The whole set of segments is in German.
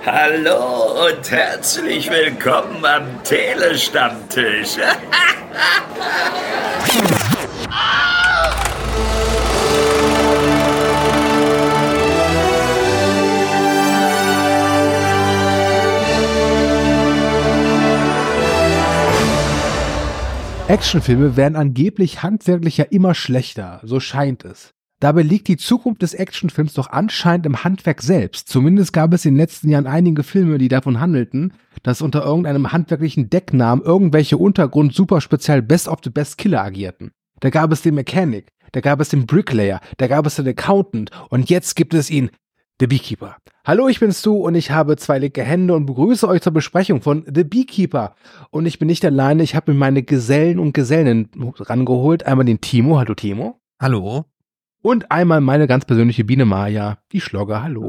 Hallo und herzlich willkommen am Telestammtisch. Actionfilme werden angeblich handwerklich ja immer schlechter, so scheint es. Dabei liegt die Zukunft des Actionfilms doch anscheinend im Handwerk selbst. Zumindest gab es in den letzten Jahren einige Filme, die davon handelten, dass unter irgendeinem handwerklichen Decknamen irgendwelche Untergrund-Super-Spezial Best of the Best Killer agierten. Da gab es den Mechanic, da gab es den Bricklayer, da gab es den Accountant und jetzt gibt es ihn, The Beekeeper. Hallo, ich bin Stu und ich habe 2 linke Hände und begrüße euch zur Besprechung von The Beekeeper. Und ich bin nicht alleine, ich habe mir meine Gesellen und Gesellen rangeholt. Einmal den Timo, hallo Timo. Hallo. Und einmal meine ganz persönliche Biene Maya, die Schlogger, hallo.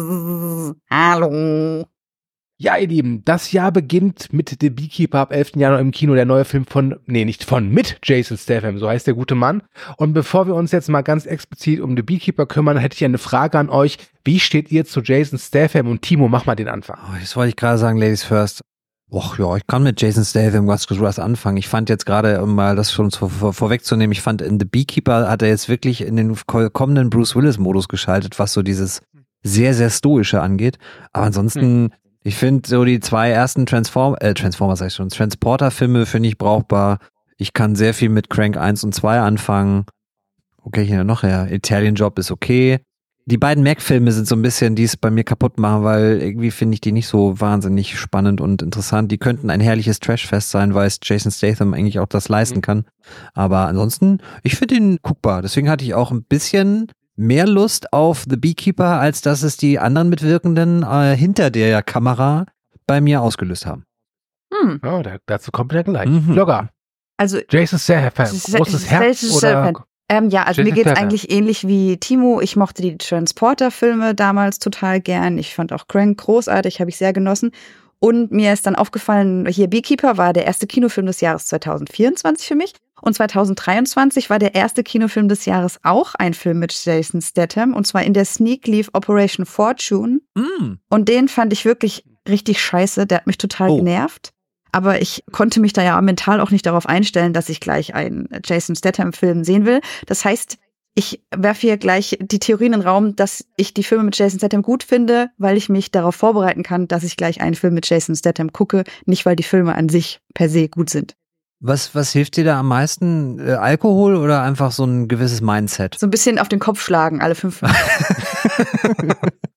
Hallo. Ja, ihr Lieben, das Jahr beginnt mit The Beekeeper ab 11. Januar im Kino, der neue Film mit Jason Statham, so heißt der gute Mann. Und bevor wir uns jetzt mal ganz explizit um The Beekeeper kümmern, hätte ich eine Frage an euch. Wie steht ihr zu Jason Statham? Und Timo, mach mal den Anfang. Das wollte ich gerade sagen, Ladies first. Och ja, ich kann mit Jason Statham ganz gut was anfangen. Ich fand jetzt gerade, um mal das schon vorwegzunehmen, ich fand in The Beekeeper hat er jetzt wirklich in den kommenden Bruce Willis-Modus geschaltet, was so dieses sehr, sehr Stoische angeht. Aber ansonsten, ich finde so die 2 ersten Transporter-Filme finde ich brauchbar. Ich kann sehr viel mit Crank 1 und 2 anfangen. Okay, hier noch her. Italian Job ist okay. Die beiden Mac-Filme sind so ein bisschen, die es bei mir kaputt machen, weil irgendwie finde ich die nicht so wahnsinnig spannend und interessant. Die könnten ein herrliches Trashfest sein, weil es Jason Statham eigentlich auch das leisten kann. Aber ansonsten, ich finde ihn guckbar. Deswegen hatte ich auch ein bisschen mehr Lust auf The Beekeeper, als dass es die anderen Mitwirkenden hinter der Kamera bei mir ausgelöst haben. Oh, dazu kommt er gleich. Schlogger. Also Jason Statham, großes Herz oder... Ja, also mir geht's eigentlich ähnlich wie Timo. Ich mochte die Transporter-Filme damals total gern. Ich fand auch Crank großartig, habe ich sehr genossen. Und mir ist dann aufgefallen, hier Beekeeper war der erste Kinofilm des Jahres 2024 für mich. Und 2023 war der erste Kinofilm des Jahres auch ein Film mit Jason Statham. Und zwar in der Sneak lief Operation Fortune. Und den fand ich wirklich richtig scheiße. Der hat mich total genervt. Aber ich konnte mich da ja mental auch nicht darauf einstellen, dass ich gleich einen Jason Statham-Film sehen will. Das heißt, ich werfe hier gleich die Theorien in den Raum, dass ich die Filme mit Jason Statham gut finde, weil ich mich darauf vorbereiten kann, dass ich gleich einen Film mit Jason Statham gucke, nicht weil die Filme an sich per se gut sind. Was hilft dir da am meisten? Alkohol oder einfach so ein gewisses Mindset? So ein bisschen auf den Kopf schlagen, alle 5 Minuten.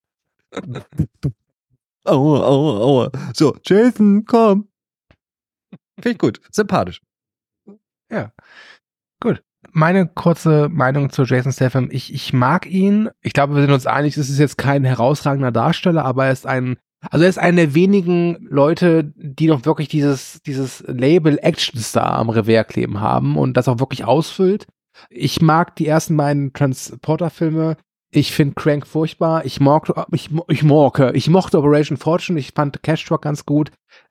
Aua. So, Jason, komm. Finde ich gut. Sympathisch. Ja, gut. Meine kurze Meinung zu Jason Statham. Ich mag ihn. Ich glaube, wir sind uns einig, es ist jetzt kein herausragender Darsteller, aber er ist einer der wenigen Leute, die noch wirklich dieses Label Actionstar am Revers kleben haben und das auch wirklich ausfüllt. Ich mag die ersten beiden Transporter-Filme. Ich finde Crank furchtbar. Ich mochte Operation Fortune. Ich fand Cash Truck ganz gut.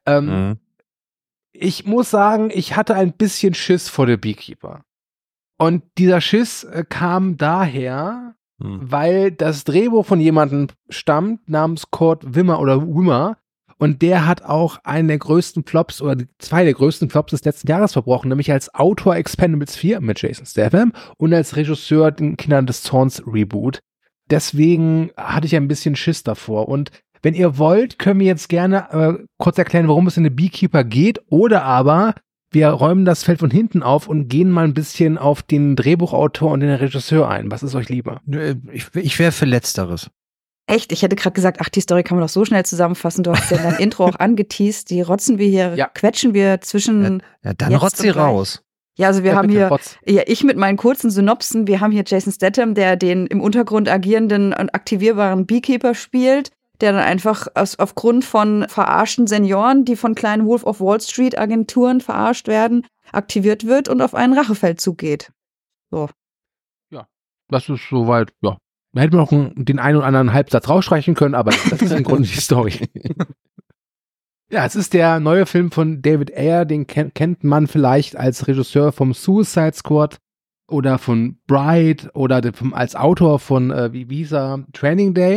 Ich muss sagen, ich hatte ein bisschen Schiss vor The Beekeeper. Und dieser Schiss kam daher, weil das Drehbuch von jemandem stammt, namens Kurt Wimmer. Und der hat auch einen der größten Flops oder 2 der größten Flops des letzten Jahres verbrochen, nämlich als Autor Expendables 4 mit Jason Statham und als Regisseur den Kindern des Zorns Reboot. Deswegen hatte ich ein bisschen Schiss davor. Und wenn ihr wollt, können wir jetzt gerne kurz erklären, worum es in The Beekeeper geht, oder aber wir räumen das Feld von hinten auf und gehen mal ein bisschen auf den Drehbuchautor und den Regisseur ein. Was ist euch lieber? Ich wäre für Letzteres. Echt? Ich hätte gerade gesagt, die Story kann man doch so schnell zusammenfassen. Du hast ja dein Intro auch angeteased. Die rotzen wir hier, quetschen wir zwischen. Ja, dann rotzt sie raus. Ja, also wir haben hier, ich mit meinen kurzen Synopsen, wir haben hier Jason Statham, der den im Untergrund agierenden und aktivierbaren Beekeeper spielt, der dann einfach aufgrund von verarschten Senioren, die von kleinen Wolf of Wall Street Agenturen verarscht werden, aktiviert wird und auf einen Rachefeldzug geht. So. Ja, das ist soweit, ja. Man hätte noch den einen oder anderen Halbsatz rausstreichen können, aber das ist im Grunde die Story. Ja, es ist der neue Film von David Ayer, den kennt man vielleicht als Regisseur vom Suicide Squad oder von Bright oder als Autor von Visa Training Day.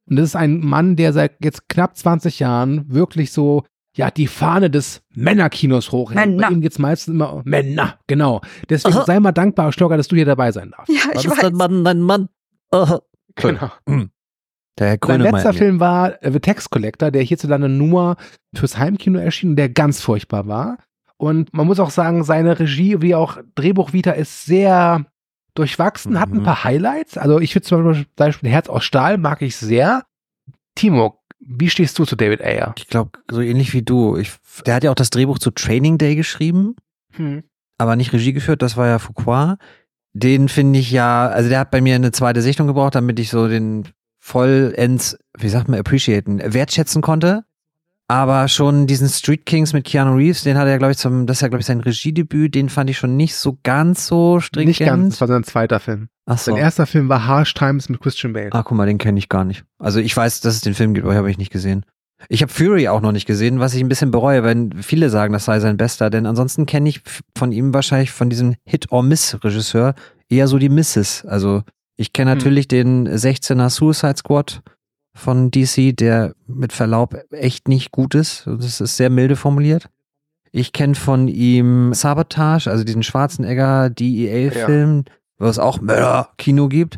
Und das ist ein Mann, der seit jetzt knapp 20 Jahren wirklich so, ja, die Fahne des Männerkinos hochhält. Bei ihm geht's meistens immer Männer, genau. Deswegen sei mal dankbar, Stogger, dass du hier dabei sein darfst. Ja, ich weiß. Dein Mann. Genau. Der Herr Sein letzter Film war The Tax Collector, der hierzulande nur fürs Heimkino erschien, der ganz furchtbar war. Und man muss auch sagen, seine Regie wie auch Drehbuch-Vita ist sehr durchwachsen, hat ein paar Highlights. Also ich finde zum Beispiel Herz aus Stahl mag ich sehr. Timo, wie stehst du zu David Ayer? Ich glaube, so ähnlich wie du. Der hat ja auch das Drehbuch zu Training Day geschrieben, aber nicht Regie geführt, das war ja Fuqua. Den finde ich ja, also der hat bei mir eine zweite Sichtung gebraucht, damit ich so den vollends, wie sagt man, wertschätzen konnte. Aber schon diesen Street Kings mit Keanu Reeves, den hat er, glaube ich, das ist ja, glaube ich, sein Regiedebüt, den fand ich schon nicht so ganz so stringent. Nicht ganz, das war sein zweiter Film. Ach so. Sein erster Film war Harsh Times mit Christian Bale. Ah, guck mal, den kenne ich gar nicht. Also ich weiß, dass es den Film gibt, aber habe ich nicht gesehen. Ich habe Fury auch noch nicht gesehen, was ich ein bisschen bereue, weil viele sagen, das sei sein bester, denn ansonsten kenne ich von ihm wahrscheinlich, von diesem Hit-or-Miss-Regisseur, eher so die Misses. Also ich kenne natürlich den 16er Suicide Squad von DC, der mit Verlaub echt nicht gut ist. Das ist sehr milde formuliert. Ich kenne von ihm Sabotage, also diesen Schwarzenegger DEA-Film, wo es auch Mörder-Kino gibt.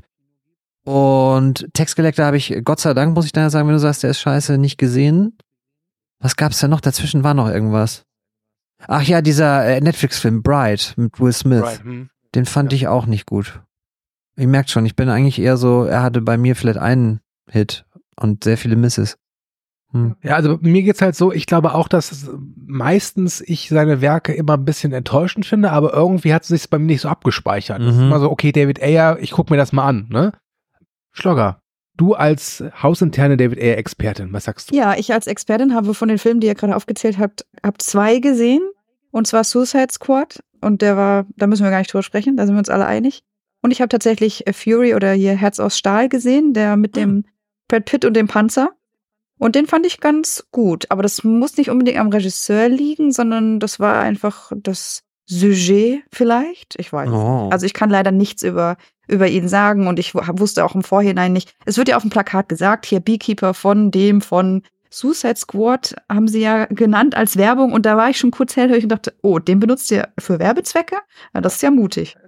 Und Tax Collector habe ich, Gott sei Dank, muss ich da sagen, wenn du sagst, der ist scheiße, nicht gesehen. Was gab's denn noch? Dazwischen war noch irgendwas. Ach ja, dieser Netflix-Film Bride mit Will Smith. Den fand ich auch nicht gut. Ihr merkt schon, ich bin eigentlich eher so, er hatte bei mir vielleicht einen Hit und sehr viele Misses. Ja, also mir geht's halt so, ich glaube auch, dass meistens ich seine Werke immer ein bisschen enttäuschend finde, aber irgendwie hat es sich bei mir nicht so abgespeichert. Es ist immer so, okay, David Ayer, ich guck mir das mal an, ne? Schlogger, du als hausinterne David Ayer-Expertin, was sagst du? Ja, ich als Expertin habe von den Filmen, die ihr gerade aufgezählt habt, zwei gesehen. Und zwar Suicide Squad. Und der war, da müssen wir gar nicht drüber sprechen, da sind wir uns alle einig. Und ich habe tatsächlich Fury oder hier Herz aus Stahl gesehen, der mit dem Brad Pitt und dem Panzer. Und den fand ich ganz gut. Aber das muss nicht unbedingt am Regisseur liegen, sondern das war einfach das Sujet vielleicht. Ich weiß nicht. Also ich kann leider nichts über ihn sagen und ich wusste auch im Vorhinein nicht. Es wird ja auf dem Plakat gesagt, hier Beekeeper von Suicide Squad haben sie ja genannt als Werbung und da war ich schon kurz hellhörig und dachte, oh, den benutzt ihr für Werbezwecke? Ja, das ist ja mutig.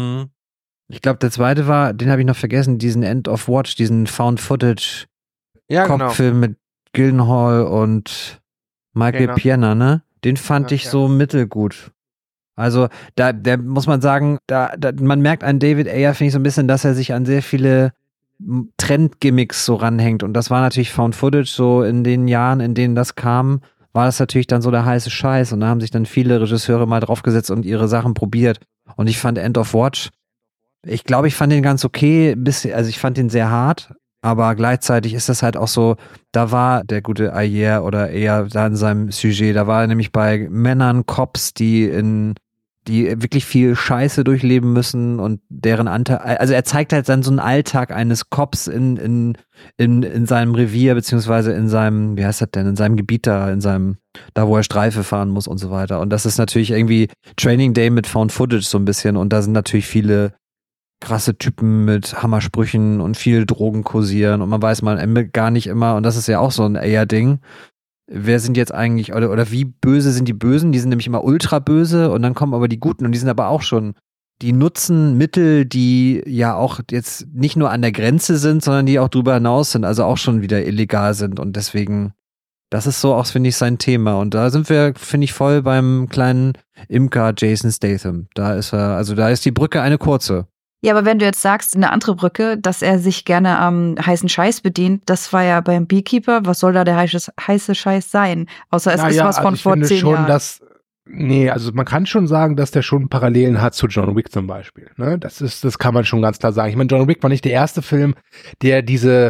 Ich glaube, der zweite war, den habe ich noch vergessen, diesen End of Watch, diesen Found-Footage-Kopffilm mit Gyllenhaal und Michael Piena, ne? Den fand ich so mittelgut. Also, da muss man sagen, man merkt an David Ayer, finde ich so ein bisschen, dass er sich an sehr viele Trend-Gimmicks so ranhängt. Und das war natürlich Found Footage, so in den Jahren, in denen das kam, war das natürlich dann so der heiße Scheiß. Und da haben sich dann viele Regisseure mal draufgesetzt und ihre Sachen probiert. Und ich fand End of Watch, ich glaube, ich fand den ganz okay, also ich fand den sehr hart, aber gleichzeitig ist das halt auch so, da war der gute Ayer oder eher da in seinem Sujet, da war er nämlich bei Männern, Cops, die wirklich viel Scheiße durchleben müssen und deren Anteil, also er zeigt halt dann so einen Alltag eines Cops in seinem Revier, beziehungsweise in seinem, wie heißt das denn, in seinem Gebiet da, da wo er Streife fahren muss und so weiter. Und das ist natürlich irgendwie Training Day mit Found Footage so ein bisschen und da sind natürlich viele krasse Typen mit Hammersprüchen und viel Drogen kursieren und man weiß mal am Ende gar nicht immer, und das ist ja auch so ein Eher-Ding, wer sind jetzt eigentlich, oder wie böse sind die Bösen? Die sind nämlich immer ultra böse und dann kommen aber die Guten und die sind aber auch schon, die nutzen Mittel, die ja auch jetzt nicht nur an der Grenze sind, sondern die auch drüber hinaus sind, also auch schon wieder illegal sind und deswegen, das ist so auch, finde ich, sein Thema und da sind wir, finde ich, voll beim kleinen Imker Jason Statham. Da ist die Brücke eine kurze. Ja, aber wenn du jetzt sagst, eine andere Brücke, dass er sich gerne am heißen Scheiß bedient, das war ja beim Beekeeper, was soll da der heiße Scheiß sein? Außer es ist was von vor 10 Jahren. Also man kann schon sagen, dass der schon Parallelen hat zu John Wick zum Beispiel. Ne? Das kann man schon ganz klar sagen. Ich meine, John Wick war nicht der erste Film, der diese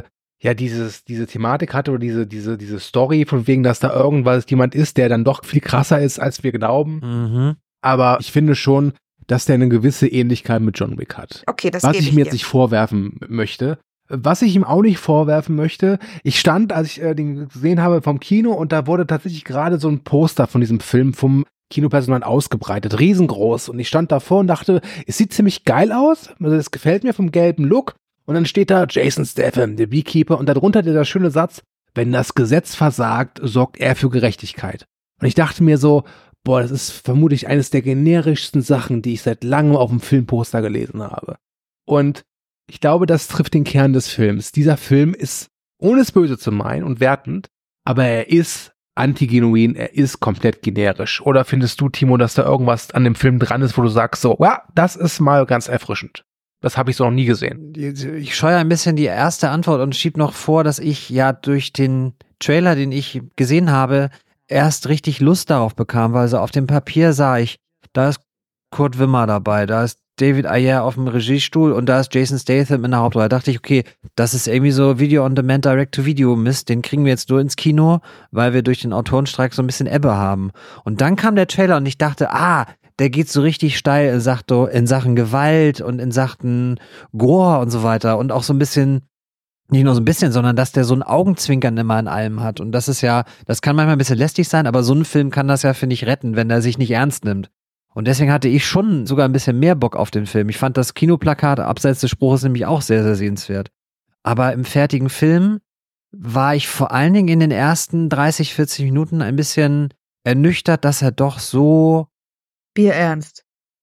Thematik hatte oder diese Story von wegen, dass da jemand ist, der dann doch viel krasser ist, als wir glauben. Aber ich finde schon, dass der eine gewisse Ähnlichkeit mit John Wick hat. Okay, das was ich mir jetzt nicht vorwerfen möchte. Was ich ihm auch nicht vorwerfen möchte, ich stand, als ich den gesehen habe, vom Kino und da wurde tatsächlich gerade so ein Poster von diesem Film vom Kinopersonal ausgebreitet, riesengroß. Und ich stand davor und dachte, es sieht ziemlich geil aus, also das gefällt mir vom gelben Look. Und dann steht da Jason Statham, der Beekeeper, und darunter der schöne Satz, wenn das Gesetz versagt, sorgt er für Gerechtigkeit. Und ich dachte mir so, boah, das ist vermutlich eines der generischsten Sachen, die ich seit langem auf dem Filmposter gelesen habe. Und ich glaube, das trifft den Kern des Films. Dieser Film ist, ohne es böse zu meinen und wertend, aber er ist antigenuin, er ist komplett generisch. Oder findest du, Timo, dass da irgendwas an dem Film dran ist, wo du sagst so, ja, das ist mal ganz erfrischend. Das habe ich so noch nie gesehen. Ich scheue ein bisschen die erste Antwort und schieb noch vor, dass ich ja durch den Trailer, den ich gesehen habe, erst richtig Lust darauf bekam, weil so auf dem Papier sah ich, da ist Kurt Wimmer dabei, da ist David Ayer auf dem Regiestuhl und da ist Jason Statham in der Hauptrolle. Da dachte ich, okay, das ist irgendwie so Video-on-Demand, Direct-to-Video-Mist, den kriegen wir jetzt nur ins Kino, weil wir durch den Autorenstreik so ein bisschen Ebbe haben. Und dann kam der Trailer und ich dachte, der geht so richtig steil in Sachen Gewalt und in Sachen Gore und so weiter und auch so ein bisschen, nicht nur so ein bisschen, sondern dass der so ein Augenzwinkern immer in allem hat. Und das ist ja, das kann manchmal ein bisschen lästig sein, aber so ein Film kann das ja, finde ich, retten, wenn er sich nicht ernst nimmt. Und deswegen hatte ich schon sogar ein bisschen mehr Bock auf den Film. Ich fand das Kinoplakat abseits des Spruches nämlich auch sehr, sehr sehenswert. Aber im fertigen Film war ich vor allen Dingen in den ersten 30, 40 Minuten ein bisschen ernüchtert, dass er doch so bierernst,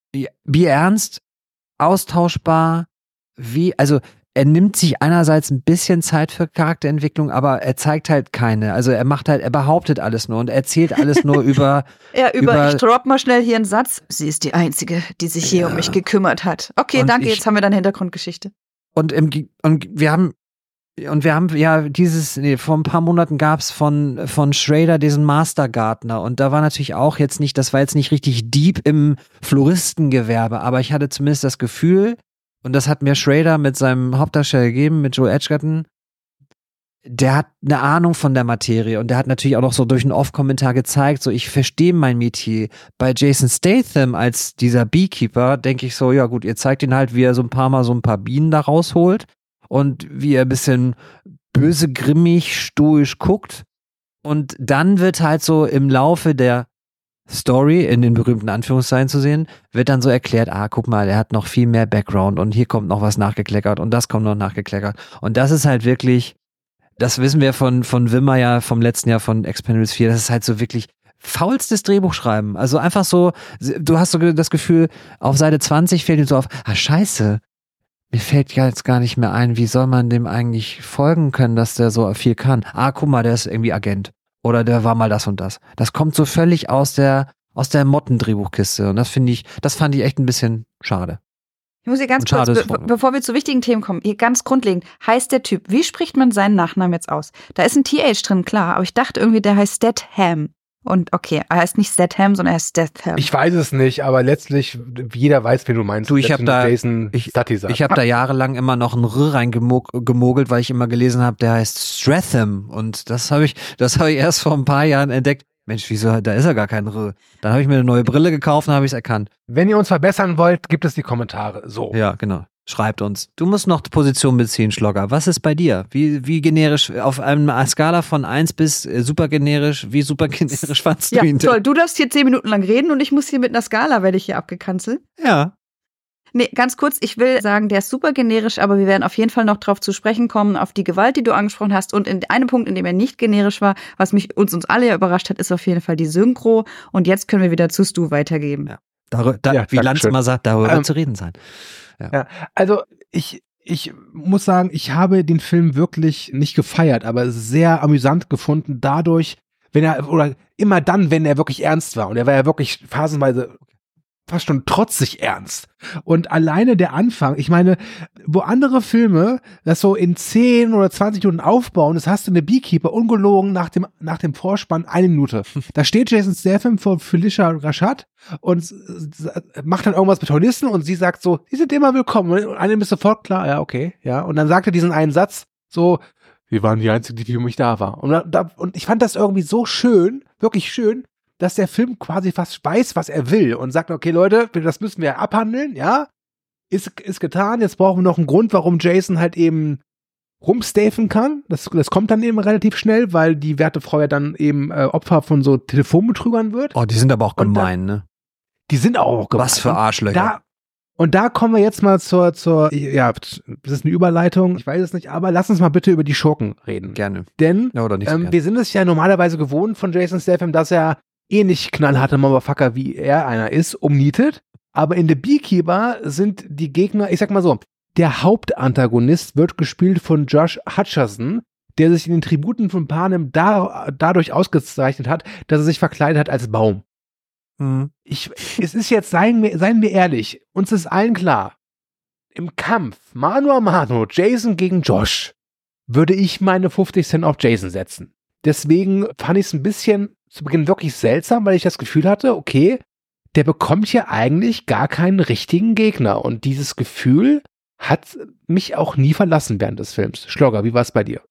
austauschbar, also er nimmt sich einerseits ein bisschen Zeit für Charakterentwicklung, aber er zeigt halt keine. Also er behauptet alles nur und erzählt alles nur über... ich drop mal schnell hier einen Satz. Sie ist die Einzige, die sich hier um mich gekümmert hat. Okay, und danke, jetzt haben wir dann Hintergrundgeschichte. Und wir haben ja vor ein paar Monaten gab's von Schrader diesen Mastergartner und da war natürlich auch das war jetzt nicht richtig deep im Floristengewerbe, aber ich hatte zumindest das Gefühl, und das hat mir Schrader mit seinem Hauptdarsteller gegeben, mit Joel Edgerton, der hat eine Ahnung von der Materie und der hat natürlich auch noch so durch einen Off-Kommentar gezeigt, so ich verstehe mein Metier. Bei Jason Statham als dieser Beekeeper denke ich so, ja gut, ihr zeigt ihn halt, wie er so ein paar Mal so ein paar Bienen da rausholt und wie er ein bisschen böse, grimmig, stoisch guckt und dann wird halt so im Laufe der Story in den berühmten Anführungszeichen zu sehen, wird dann so erklärt, guck mal, er hat noch viel mehr Background und hier kommt noch was nachgekleckert und das kommt noch nachgekleckert. Und das ist halt wirklich, das wissen wir von Wimmer ja vom letzten Jahr von Expendables 4, das ist halt so wirklich faulstes Drehbuchschreiben. Also einfach so, du hast so das Gefühl, auf Seite 20 fällt ihm so auf, scheiße, mir fällt ja jetzt gar nicht mehr ein, wie soll man dem eigentlich folgen können, dass der so viel kann. Guck mal, der ist irgendwie Agent. Oder der war mal das und das. Das kommt so völlig aus der Motten-Drehbuchkiste. Und das fand ich echt ein bisschen schade. Ich muss hier ganz kurz, bevor wir zu wichtigen Themen kommen, hier ganz grundlegend, heißt der Typ, wie spricht man seinen Nachnamen jetzt aus? Da ist ein TH drin, klar, aber ich dachte irgendwie, der heißt Statham. Und okay, er heißt nicht Statham, sondern er heißt Statham. Ich weiß es nicht, aber letztlich, jeder weiß, wen du meinst. Ich habe da jahrelang immer noch ein R reingemogelt, weil ich immer gelesen habe, der heißt Stratham. Und das habe ich erst vor ein paar Jahren entdeckt. Mensch, wieso, da ist ja gar kein R. Dann habe ich mir eine neue Brille gekauft und habe ich es erkannt. Wenn ihr uns verbessern wollt, gibt es die Kommentare. So. Ja, genau. Schreibt uns. Du musst noch Position beziehen, Schlogger. Was ist bei dir? Wie generisch, auf einer Skala von 1 bis super generisch, wie super generisch fandst du ihn? Ja, toll. Du darfst hier 10 Minuten lang reden und ich muss hier mit einer Skala, werde ich hier abgekanzelt. Ja. Nee, ganz kurz, ich will sagen, der ist super generisch, aber wir werden auf jeden Fall noch drauf zu sprechen kommen, auf die Gewalt, die du angesprochen hast. Und in einem Punkt, in dem er nicht generisch war, was uns alle ja überrascht hat, ist auf jeden Fall die Synchro. Und jetzt können wir wieder zu Stu weitergeben. Ja. Wie Lanz immer sagt, darüber zu reden sein. Ja, also ich muss sagen, ich habe den Film wirklich nicht gefeiert, aber sehr amüsant gefunden dadurch, wenn er wirklich ernst war. Und er war ja wirklich phasenweise fast schon trotzig ernst. Und alleine der Anfang, ich meine, wo andere Filme das so in 10 oder 20 Minuten aufbauen, das hast du eine Beekeeper ungelogen nach dem Vorspann 1 Minute. Da steht Jason Statham vor Phylicia Rashad und macht dann irgendwas mit Hornissen und sie sagt so, die sind immer willkommen. Und einem ist sofort klar, ja, okay, ja. Und dann sagt er diesen einen Satz so, wir waren die Einzigen, die für mich da war. Und ich fand das irgendwie so schön, wirklich schön, dass der Film quasi fast weiß, was er will und sagt, okay, Leute, das müssen wir abhandeln, ja, ist getan, jetzt brauchen wir noch einen Grund, warum Jason halt eben rumstafen kann, das kommt dann eben relativ schnell, weil die werte Frau ja dann eben Opfer von so Telefonbetrügern wird. Oh, die sind aber auch gemein, ne? Die sind auch gemein. Was für Arschlöcher. Und da kommen wir jetzt mal zur, ja, das ist eine Überleitung, ich weiß es nicht, aber lass uns mal bitte über die Schurken reden. Gerne. Denn ja, oder nicht so wir sind es ja normalerweise gewohnt von Jason Statham, dass er ähnlich knallharte Motherfucker, wie er einer ist, umnietet. Aber in The Beekeeper sind die Gegner, ich sag mal so, der Hauptantagonist wird gespielt von Josh Hutcherson, der sich in den Tributen von Panem dadurch ausgezeichnet hat, dass er sich verkleidet hat als Baum. Es ist jetzt, seien wir ehrlich, uns ist allen klar, im Kampf, Mano a Mano, Jason gegen Josh, würde ich meine 50 Cent auf Jason setzen. Deswegen fand ich es ein bisschen zu Beginn wirklich seltsam, weil ich das Gefühl hatte, okay, der bekommt hier eigentlich gar keinen richtigen Gegner. Und dieses Gefühl hat mich auch nie verlassen während des Films. Schlogger, wie war es bei dir?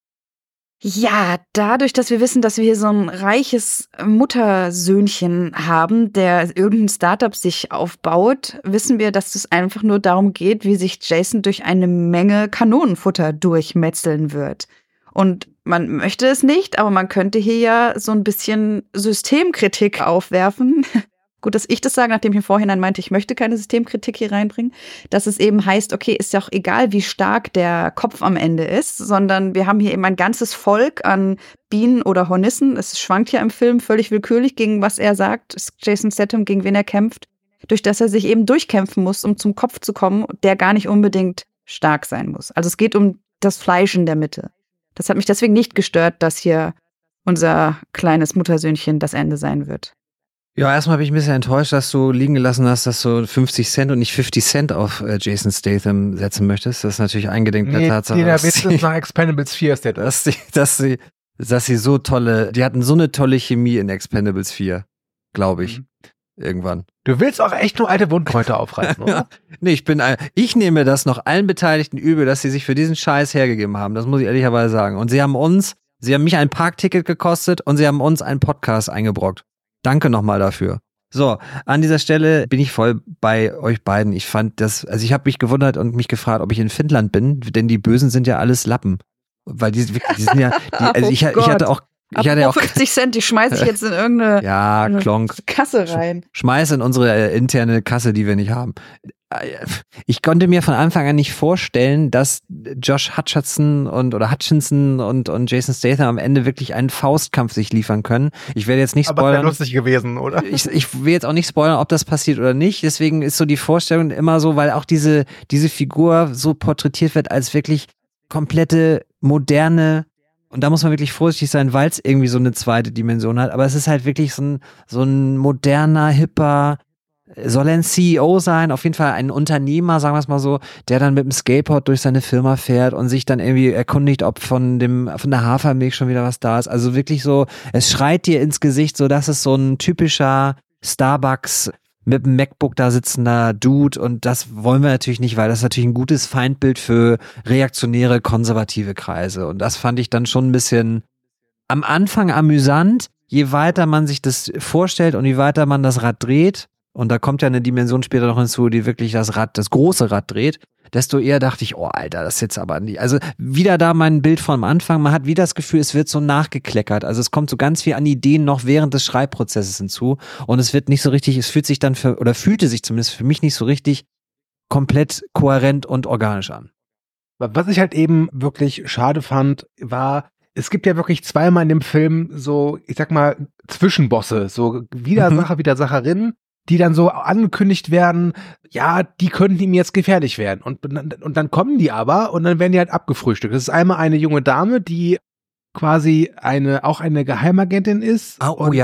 Ja, dadurch, dass wir wissen, dass wir hier so ein reiches Muttersöhnchen haben, der irgendein Startup sich aufbaut, wissen wir, dass es einfach nur darum geht, wie sich Jason durch eine Menge Kanonenfutter durchmetzeln wird. Und man möchte es nicht, aber man könnte hier ja so ein bisschen Systemkritik aufwerfen. Gut, dass ich das sage, nachdem ich im Vorhinein meinte, ich möchte keine Systemkritik hier reinbringen, dass es eben heißt, okay, ist ja auch egal, wie stark der Kopf am Ende ist, sondern wir haben hier eben ein ganzes Volk an Bienen oder Hornissen. Es schwankt ja im Film völlig willkürlich, gegen was er sagt, ist Jason Statham, gegen wen er kämpft, durch das er sich eben durchkämpfen muss, um zum Kopf zu kommen, der gar nicht unbedingt stark sein muss. Also es geht um das Fleisch in der Mitte. Das hat mich deswegen nicht gestört, dass hier unser kleines Muttersöhnchen das Ende sein wird. Ja, erstmal bin ich ein bisschen enttäuscht, dass du liegen gelassen hast, dass du 50 Cent und nicht 50 Cent auf Jason Statham setzen möchtest. Das ist natürlich eingedenk der Tatsache, der Witz ist nach Expendables 4 ist der dass sie so tolle, die hatten so eine tolle Chemie in Expendables 4, glaube ich, irgendwann. Du willst auch echt nur alte Wundkräuter aufreißen, oder? Nee, ich nehme das noch allen Beteiligten übel, dass sie sich für diesen Scheiß hergegeben haben. Das muss ich ehrlicherweise sagen. Und sie haben mich ein Parkticket gekostet und sie haben uns einen Podcast eingebrockt. Danke nochmal dafür. So, an dieser Stelle bin ich voll bei euch beiden. Ich fand das, also ich habe mich gewundert und mich gefragt, ob ich in Finnland bin, denn die Bösen sind ja alles Lappen. Weil die sind ja, also ich hatte auch 50 Cent, die schmeiße ich jetzt in irgendeine Kasse rein. Schmeiß in unsere interne Kasse, die wir nicht haben. Ich konnte mir von Anfang an nicht vorstellen, dass Josh Hutcherson und Jason Statham am Ende wirklich einen Faustkampf sich liefern können. Ich werde jetzt nicht spoilern. Aber das wäre lustig gewesen, oder? Ich will jetzt auch nicht spoilern, ob das passiert oder nicht. Deswegen ist so die Vorstellung immer so, weil auch diese Figur so porträtiert wird als wirklich komplette moderne. Und da muss man wirklich vorsichtig sein, weil es irgendwie so eine zweite Dimension hat. Aber es ist halt wirklich so ein moderner, hipper, soll ein CEO sein, auf jeden Fall ein Unternehmer, sagen wir es mal so, der dann mit dem Skateboard durch seine Firma fährt und sich dann irgendwie erkundigt, ob von der Hafermilch schon wieder was da ist. Also wirklich so, es schreit dir ins Gesicht, so dass es so ein typischer Starbucks mit dem MacBook da sitzender Dude, und das wollen wir natürlich nicht, weil das ist natürlich ein gutes Feindbild für reaktionäre, konservative Kreise. Und das fand ich dann schon ein bisschen am Anfang amüsant, je weiter man sich das vorstellt und je weiter man das Rad dreht. Und da kommt ja eine Dimension später noch hinzu, die wirklich das große Rad dreht, desto eher dachte ich, oh Alter, das ist jetzt aber nicht. Also wieder da mein Bild vom Anfang, man hat wieder das Gefühl, es wird so nachgekleckert. Also es kommt so ganz viel an Ideen noch während des Schreibprozesses hinzu und es wird nicht so richtig, es fühlte sich zumindest für mich nicht so richtig komplett kohärent und organisch an. Was ich halt eben wirklich schade fand, war, es gibt ja wirklich zweimal in dem Film so, ich sag mal, Zwischenbosse, so Widersacher, Widersacherinnen, die dann so angekündigt werden, ja, die könnten ihm jetzt gefährlich werden. Und dann kommen die aber und dann werden die halt abgefrühstückt. Das ist einmal eine junge Dame, die quasi auch eine Geheimagentin ist.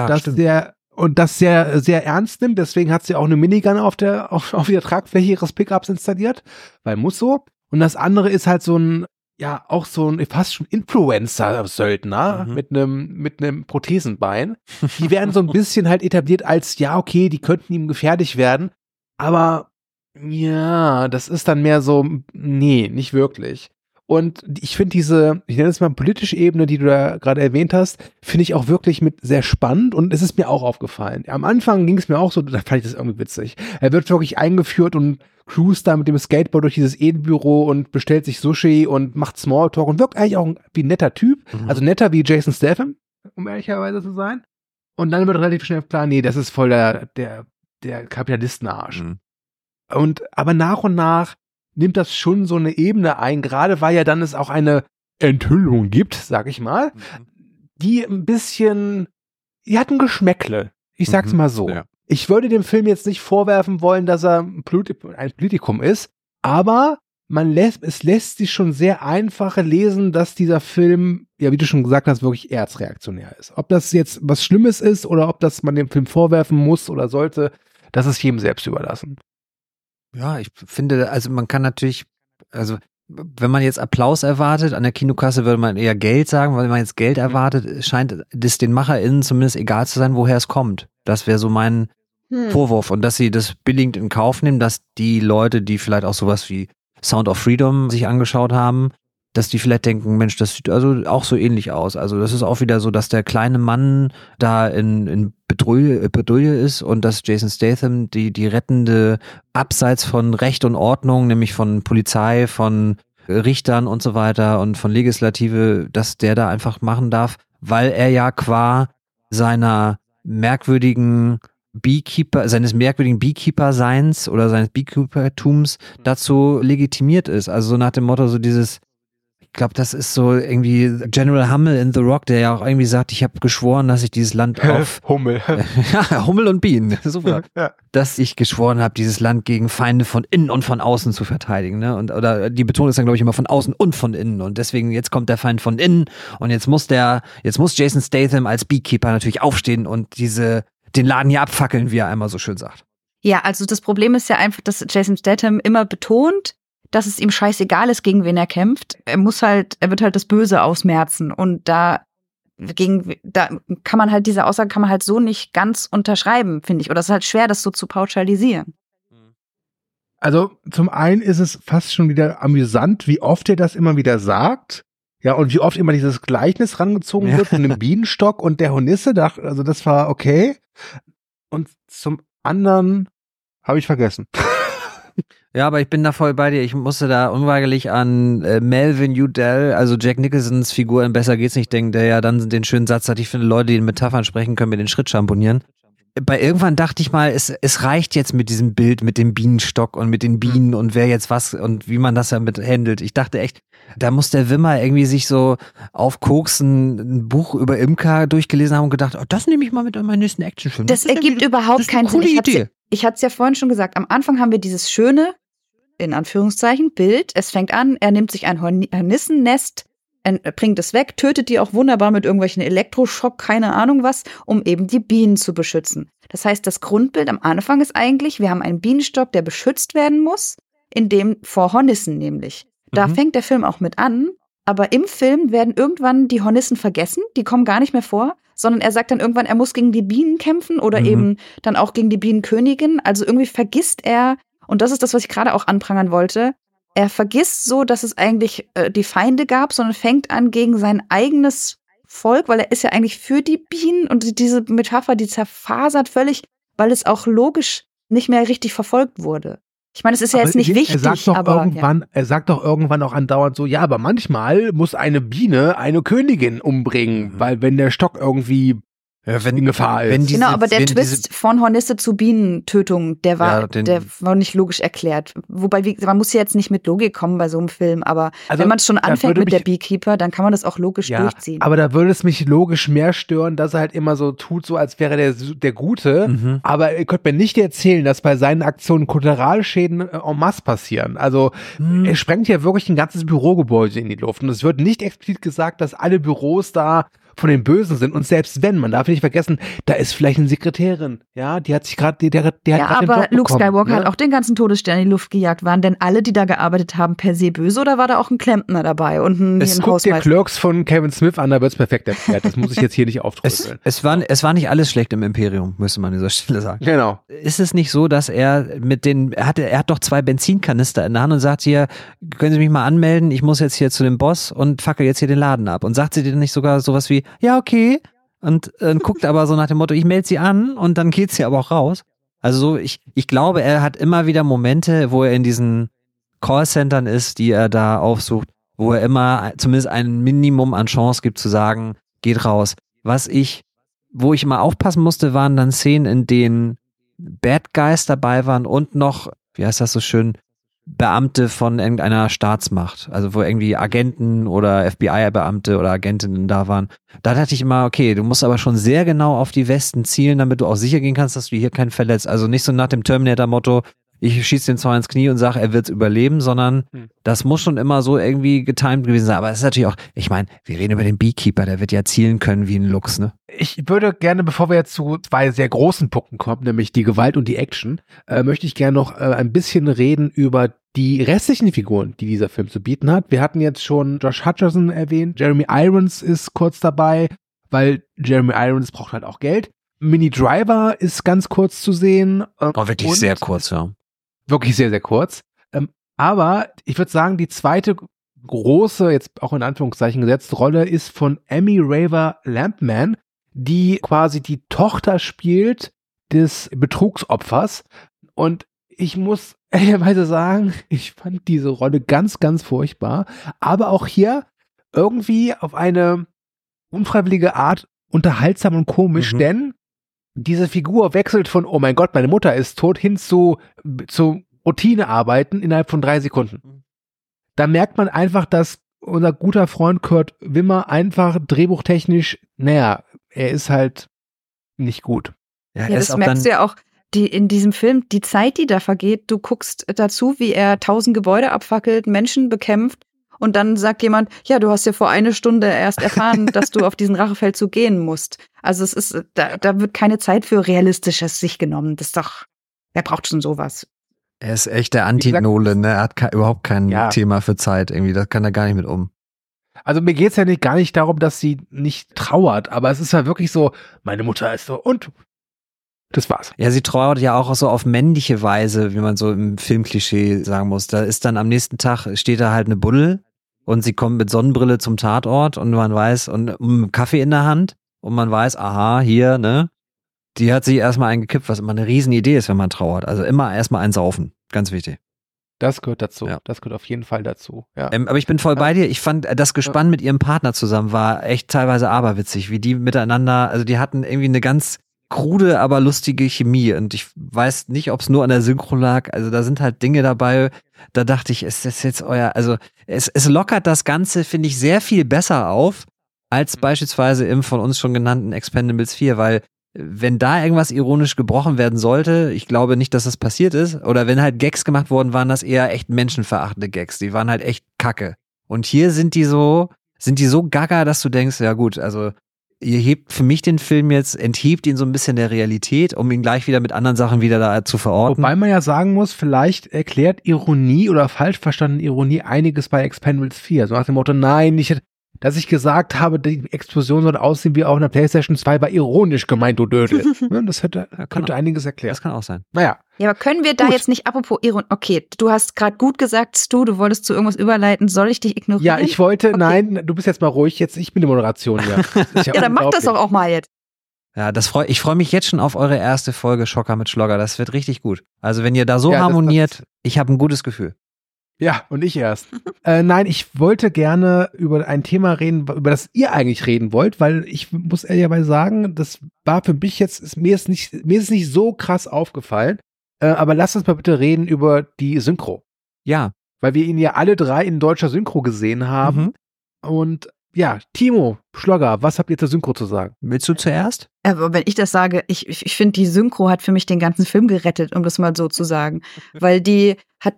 Und das sehr, sehr ernst nimmt. Deswegen hat sie auch eine Minigun auf der Tragfläche ihres Pickups installiert, weil muss so. Und das andere ist halt so ein fast schon Influencer-Söldner mit einem Prothesenbein. Die werden so ein bisschen halt etabliert als, ja, okay, die könnten ihm gefährlich werden, aber ja, das ist dann mehr so, nee, nicht wirklich. Und ich finde ich nenne es mal politische Ebene, die du da gerade erwähnt hast, finde ich auch wirklich sehr spannend, und es ist mir auch aufgefallen. Am Anfang ging es mir auch so, da fand ich das irgendwie witzig. Er wird wirklich eingeführt und cruist da mit dem Skateboard durch dieses Edelbüro und bestellt sich Sushi und macht Smalltalk und wirkt eigentlich auch wie ein netter Typ. Also netter wie Jason Statham, um ehrlicherweise zu sein. Und dann wird relativ schnell klar, nee, das ist voll der Kapitalistenarsch. Aber nach und nach nimmt das schon so eine Ebene ein, gerade weil ja dann es auch eine Enthüllung gibt, sag ich mal, die ein bisschen, die hat ein Geschmäckle. Ich sag's mal so. Ja. Ich würde dem Film jetzt nicht vorwerfen wollen, dass er ein Politikum ist, aber es lässt sich schon sehr einfach lesen, dass dieser Film, ja, wie du schon gesagt hast, wirklich erzreaktionär ist. Ob das jetzt was Schlimmes ist oder ob das man dem Film vorwerfen muss oder sollte, das ist jedem selbst überlassen. Ja, ich finde, also man kann natürlich, also wenn man jetzt Applaus erwartet, an der Kinokasse würde man eher Geld sagen, weil wenn man jetzt Geld erwartet, scheint es den MacherInnen zumindest egal zu sein, woher es kommt. Das wäre so mein Vorwurf. Und dass sie das billigend in Kauf nehmen, dass die Leute, die vielleicht auch sowas wie Sound of Freedom sich angeschaut haben, dass die vielleicht denken, Mensch, das sieht also auch so ähnlich aus. Also das ist auch wieder so, dass der kleine Mann da in Bedouille ist und dass Jason Statham die rettende abseits von Recht und Ordnung, nämlich von Polizei, von Richtern und so weiter und von Legislative, dass der da einfach machen darf, weil er ja qua seines merkwürdigen Beekeeper-Seins oder seines Beekeeper-Tums dazu legitimiert ist. Also so nach dem Motto, so dieses, ich glaube, das ist so irgendwie General Hummel in The Rock, der ja auch irgendwie sagt, ich habe geschworen, dass ich dieses Land auf Hummel. Ja, Hummel und Bienen, super. Ja. Dass ich geschworen habe, dieses Land gegen Feinde von innen und von außen zu verteidigen, ne? Oder die Betonung ist dann, glaube ich, immer von außen und von innen. Und deswegen, jetzt kommt der Feind von innen und jetzt muss Jason Statham als Beekeeper natürlich aufstehen und den Laden hier abfackeln, wie er einmal so schön sagt. Ja, also das Problem ist ja einfach, dass Jason Statham immer betont, dass es ihm scheißegal ist, gegen wen er kämpft. Er wird halt das Böse ausmerzen. Und da kann man halt, diese Aussage kann man halt so nicht ganz unterschreiben, finde ich. Oder es ist halt schwer, das so zu pauschalisieren. Also zum einen ist es fast schon wieder amüsant, wie oft er das immer wieder sagt. Ja, und wie oft immer dieses Gleichnis rangezogen wird von dem Bienenstock und der Hornisse. Also das war okay. Und zum anderen habe ich vergessen. Ja, aber ich bin da voll bei dir. Ich musste da unweigerlich an Melvin Udall, also Jack Nicholsons Figur in Besser geht's nicht denken, der ja dann den schönen Satz hat, ich finde, Leute, die in Metaphern sprechen, können mir den Schritt schamponieren. Irgendwann dachte ich mal, es reicht jetzt mit diesem Bild, mit dem Bienenstock und mit den Bienen und wer jetzt was und wie man das damit handelt. Ich dachte echt, da muss der Wimmer irgendwie sich so auf Koks ein Buch über Imker durchgelesen haben und gedacht, oh, das nehme ich mal mit in meinen nächsten Actionfilm. Das ergibt überhaupt keinen Sinn. Ich hatte es ja vorhin schon gesagt, am Anfang haben wir dieses schöne, in Anführungszeichen, Bild. Es fängt an, er nimmt sich ein Hornissennest, bringt es weg, tötet die auch wunderbar mit irgendwelchen Elektroschock, keine Ahnung was, um eben die Bienen zu beschützen. Das heißt, das Grundbild am Anfang ist eigentlich, wir haben einen Bienenstock, der beschützt werden muss, vor Hornissen nämlich. Da fängt der Film auch mit an, aber im Film werden irgendwann die Hornissen vergessen, die kommen gar nicht mehr vor, sondern er sagt dann irgendwann, er muss gegen die Bienen kämpfen oder eben dann auch gegen die Bienenkönigin. Also irgendwie vergisst er, und das ist das, was ich gerade auch anprangern wollte, er vergisst so, dass es eigentlich die Feinde gab, sondern fängt an gegen sein eigenes Volk, weil er ist ja eigentlich für die Bienen und diese Metapher, die zerfasert völlig, weil es auch logisch nicht mehr richtig verfolgt wurde. Ich meine, es ist ja jetzt nicht wichtig, er sagt doch irgendwann auch andauernd so, ja, aber manchmal muss eine Biene eine Königin umbringen, weil wenn der Stock irgendwie in Gefahr ist. Genau, aber der Twist von Hornisse zu Bienentötung, der war nicht logisch erklärt. Wobei, man muss ja jetzt nicht mit Logik kommen bei so einem Film, aber wenn man schon anfängt mit der Beekeeper, dann kann man das auch logisch durchziehen. Aber da würde es mich logisch mehr stören, dass er halt immer so tut, so als wäre der Gute. Aber ihr könnt mir nicht erzählen, dass bei seinen Aktionen Kollateralschäden en masse passieren. Also er sprengt ja wirklich ein ganzes Bürogebäude in die Luft. Und es wird nicht explizit gesagt, dass alle Büros da von den Bösen sind. Und selbst wenn, man darf nicht vergessen, da ist vielleicht eine Sekretärin, ja, die hat sich gerade, der hat ja, aber den Job Luke bekommen, Skywalker hat auch den ganzen Todesstern in die Luft gejagt. Waren denn alle, die da gearbeitet haben, per se böse oder war da auch ein Klempner dabei und ein Hausmeister? Der Clerks von Kevin Smith an, da wird's perfekt erklärt. Das muss ich jetzt hier nicht aufdröseln. Es war nicht alles schlecht im Imperium, müsste man an dieser Stelle sagen. Genau. Ist es nicht so, dass er hat doch 2 Benzinkanister in der Hand und sagt hier, können Sie mich mal anmelden, ich muss jetzt hier zu dem Boss und fackel jetzt hier den Laden ab. Und sagt sie dir nicht sogar sowas wie, ja, okay, und guckt aber so nach dem Motto, ich melde sie an und dann geht sie aber auch raus. Also so, ich glaube, er hat immer wieder Momente, wo er in diesen Callcentern ist, die er da aufsucht, wo er immer zumindest ein Minimum an Chance gibt zu sagen, geht raus. Wo ich immer aufpassen musste, waren dann Szenen, in denen Bad Guys dabei waren und noch, wie heißt das so schön, Beamte von irgendeiner Staatsmacht, also wo irgendwie Agenten oder FBI-Beamte oder Agentinnen da waren. Da dachte ich immer, okay, du musst aber schon sehr genau auf die Westen zielen, damit du auch sicher gehen kannst, dass du hier keinen verletzt. Also nicht so nach dem Terminator-Motto, ich schieße den zwar ins Knie und sage, er wird es überleben, sondern das muss schon immer so irgendwie getimed gewesen sein. Aber es ist natürlich auch, ich meine, wir reden über den Beekeeper, der wird ja zielen können wie ein Luchs, ne? Ich würde gerne, bevor wir jetzt zu 2 sehr großen Punkten kommen, nämlich die Gewalt und die Action, möchte ich gerne noch ein bisschen reden über die restlichen Figuren, die dieser Film zu bieten hat. Wir hatten jetzt schon Josh Hutcherson erwähnt, Jeremy Irons ist kurz dabei, weil Jeremy Irons braucht halt auch Geld. Minnie Driver ist ganz kurz zu sehen. Wirklich sehr kurz, ja. Wirklich sehr, sehr kurz. Aber ich würde sagen, die zweite große, jetzt auch in Anführungszeichen gesetzt, Rolle ist von Amy Raver Lampman, die quasi die Tochter spielt des Betrugsopfers. Und ich muss ehrlicherweise sagen, ich fand diese Rolle ganz, ganz furchtbar. Aber auch hier irgendwie auf eine unfreiwillige Art unterhaltsam und komisch, denn diese Figur wechselt von, oh mein Gott, meine Mutter ist tot, hin zu Routinearbeiten innerhalb von 3 Sekunden. Da merkt man einfach, dass unser guter Freund Kurt Wimmer einfach drehbuchtechnisch, er ist halt nicht gut. Ja, das merkst du ja auch in diesem Film, die Zeit, die da vergeht, du guckst dazu, wie er 1000 Gebäude abfackelt, Menschen bekämpft und dann sagt jemand, ja, du hast ja vor 1 Stunde erst erfahren, dass du auf diesen Rachefeldzug gehen musst. Also es ist, da wird keine Zeit für Realistisches sich genommen. Das ist doch, wer braucht schon sowas? Er ist echt der Anti-Nolan, ne? Er hat überhaupt kein Thema für Zeit irgendwie, das kann er gar nicht mit um. Also mir geht's ja gar nicht darum, dass sie nicht trauert, aber es ist ja wirklich so, meine Mutter ist so, und das war's. Ja, sie trauert ja auch so auf männliche Weise, wie man so im Filmklischee sagen muss. Da ist dann am nächsten Tag, steht da halt eine Buddel und sie kommt mit Sonnenbrille zum Tatort und man weiß, und Kaffee in der Hand und man weiß, aha, hier, ne? Die hat sich erstmal eingekippt, was immer eine Riesenidee ist, wenn man trauert. Also immer erstmal eins saufen. Ganz wichtig. Das gehört dazu. Ja. Das gehört auf jeden Fall dazu. Ja. Aber ich bin voll bei dir. Ich fand, das Gespann mit ihrem Partner zusammen war echt teilweise aberwitzig, wie die miteinander, also die hatten irgendwie eine ganz krude, aber lustige Chemie. Und ich weiß nicht, ob es nur an der Synchro lag. Also da sind halt Dinge dabei, da dachte ich, ist das jetzt also es lockert das Ganze, finde ich, sehr viel besser auf, als beispielsweise im von uns schon genannten Expendables 4, weil wenn da irgendwas ironisch gebrochen werden sollte, ich glaube nicht, dass das passiert ist, oder wenn halt Gags gemacht worden, waren das eher echt menschenverachtende Gags, die waren halt echt kacke. Und hier sind die so gaga, dass du denkst, ja gut, also ihr hebt für mich den Film jetzt, enthebt ihn so ein bisschen der Realität, um ihn gleich wieder mit anderen Sachen wieder da zu verorten. Wobei man ja sagen muss, vielleicht erklärt Ironie oder falsch verstandene Ironie einiges bei Expendables 4. So nach dem Motto, nein, dass ich gesagt habe, die Explosion soll aussehen wie auf einer PlayStation 2, war ironisch gemeint, du Dödel. Das könnte einiges erklären. Das kann auch sein. Naja. Ja, aber können wir da jetzt nicht, apropos Ironie, okay, du hast gerade gut gesagt, Stu, du wolltest zu irgendwas überleiten, soll ich dich ignorieren? Ja, ich wollte, okay. Nein, du bist jetzt mal ruhig, ich bin die Moderation hier. Ja, dann mach das doch auch mal jetzt. Ja, ich freue mich jetzt schon auf eure erste Folge Schocker mit Schlogger, das wird richtig gut. Also wenn ihr da so harmoniert, ich habe ein gutes Gefühl. Ja, und ich erst. Nein, ich wollte gerne über ein Thema reden, über das ihr eigentlich reden wollt, weil ich muss ehrlicherweise sagen, das war für mich jetzt, mir ist nicht so krass aufgefallen, aber lasst uns mal bitte reden über die Synchro. Ja. Weil wir ihn ja alle 3 in deutscher Synchro gesehen haben. Und ja, Timo Schlogger, was habt ihr zur Synchro zu sagen? Willst du zuerst? Aber wenn ich das sage, ich finde, die Synchro hat für mich den ganzen Film gerettet, um das mal so zu sagen. Weil die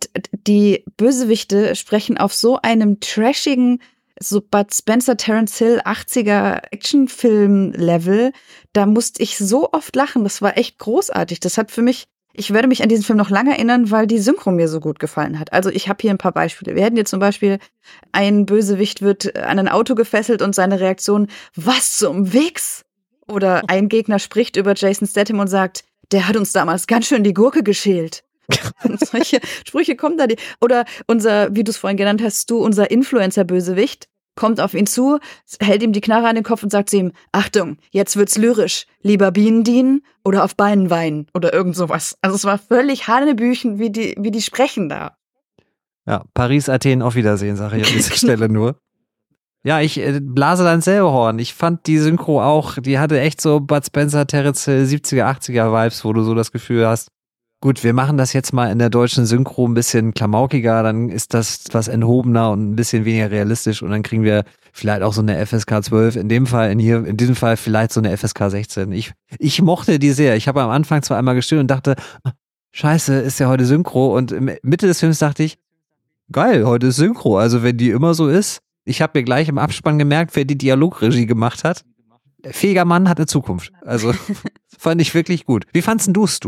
Bösewichte sprechen auf so einem trashigen, so Bud Spencer, Terence Hill, 80er Actionfilm-Level. Da musste ich so oft lachen. Das war echt großartig. Das hat für mich, ich werde mich an diesen Film noch lange erinnern, weil die Synchro mir so gut gefallen hat. Also ich habe hier ein paar Beispiele. Wir hätten hier zum Beispiel, ein Bösewicht wird an ein Auto gefesselt und seine Reaktion, was zum Wichs? Oder ein Gegner spricht über Jason Statham und sagt, der hat uns damals ganz schön die Gurke geschält. Und solche Sprüche kommen da. Oder wie du es vorhin genannt hast, unser Influencer-Bösewicht kommt auf ihn zu, hält ihm die Knarre an den Kopf und sagt zu ihm, Achtung, jetzt wird's lyrisch. Lieber Bienen dienen oder auf Beinen weinen oder irgend sowas. Also es war völlig hanebüchen, wie die sprechen da. Ja, Paris, Athen, auf Wiedersehen, sage ich an dieser Stelle nur. Ja, ich blase dann selber Horn. Ich fand die Synchro auch, die hatte echt so Bud Spencer, Terence Hill, 70er, 80er Vibes, wo du so das Gefühl hast, Gut, wir machen das jetzt mal in der deutschen Synchro ein bisschen klamaukiger, dann ist das was enthobener und ein bisschen weniger realistisch und dann kriegen wir vielleicht auch so eine FSK 12, in diesem Fall vielleicht so eine FSK 16. Ich mochte die sehr. Ich habe am Anfang zwar einmal gestillt und dachte, scheiße, ist ja heute Synchro und in Mitte des Films dachte ich, geil, heute ist Synchro, also wenn die immer so ist. Ich habe mir gleich im Abspann gemerkt, wer die Dialogregie gemacht hat. Fähiger Mann hat eine Zukunft. Also fand ich wirklich gut. Wie fandst du es?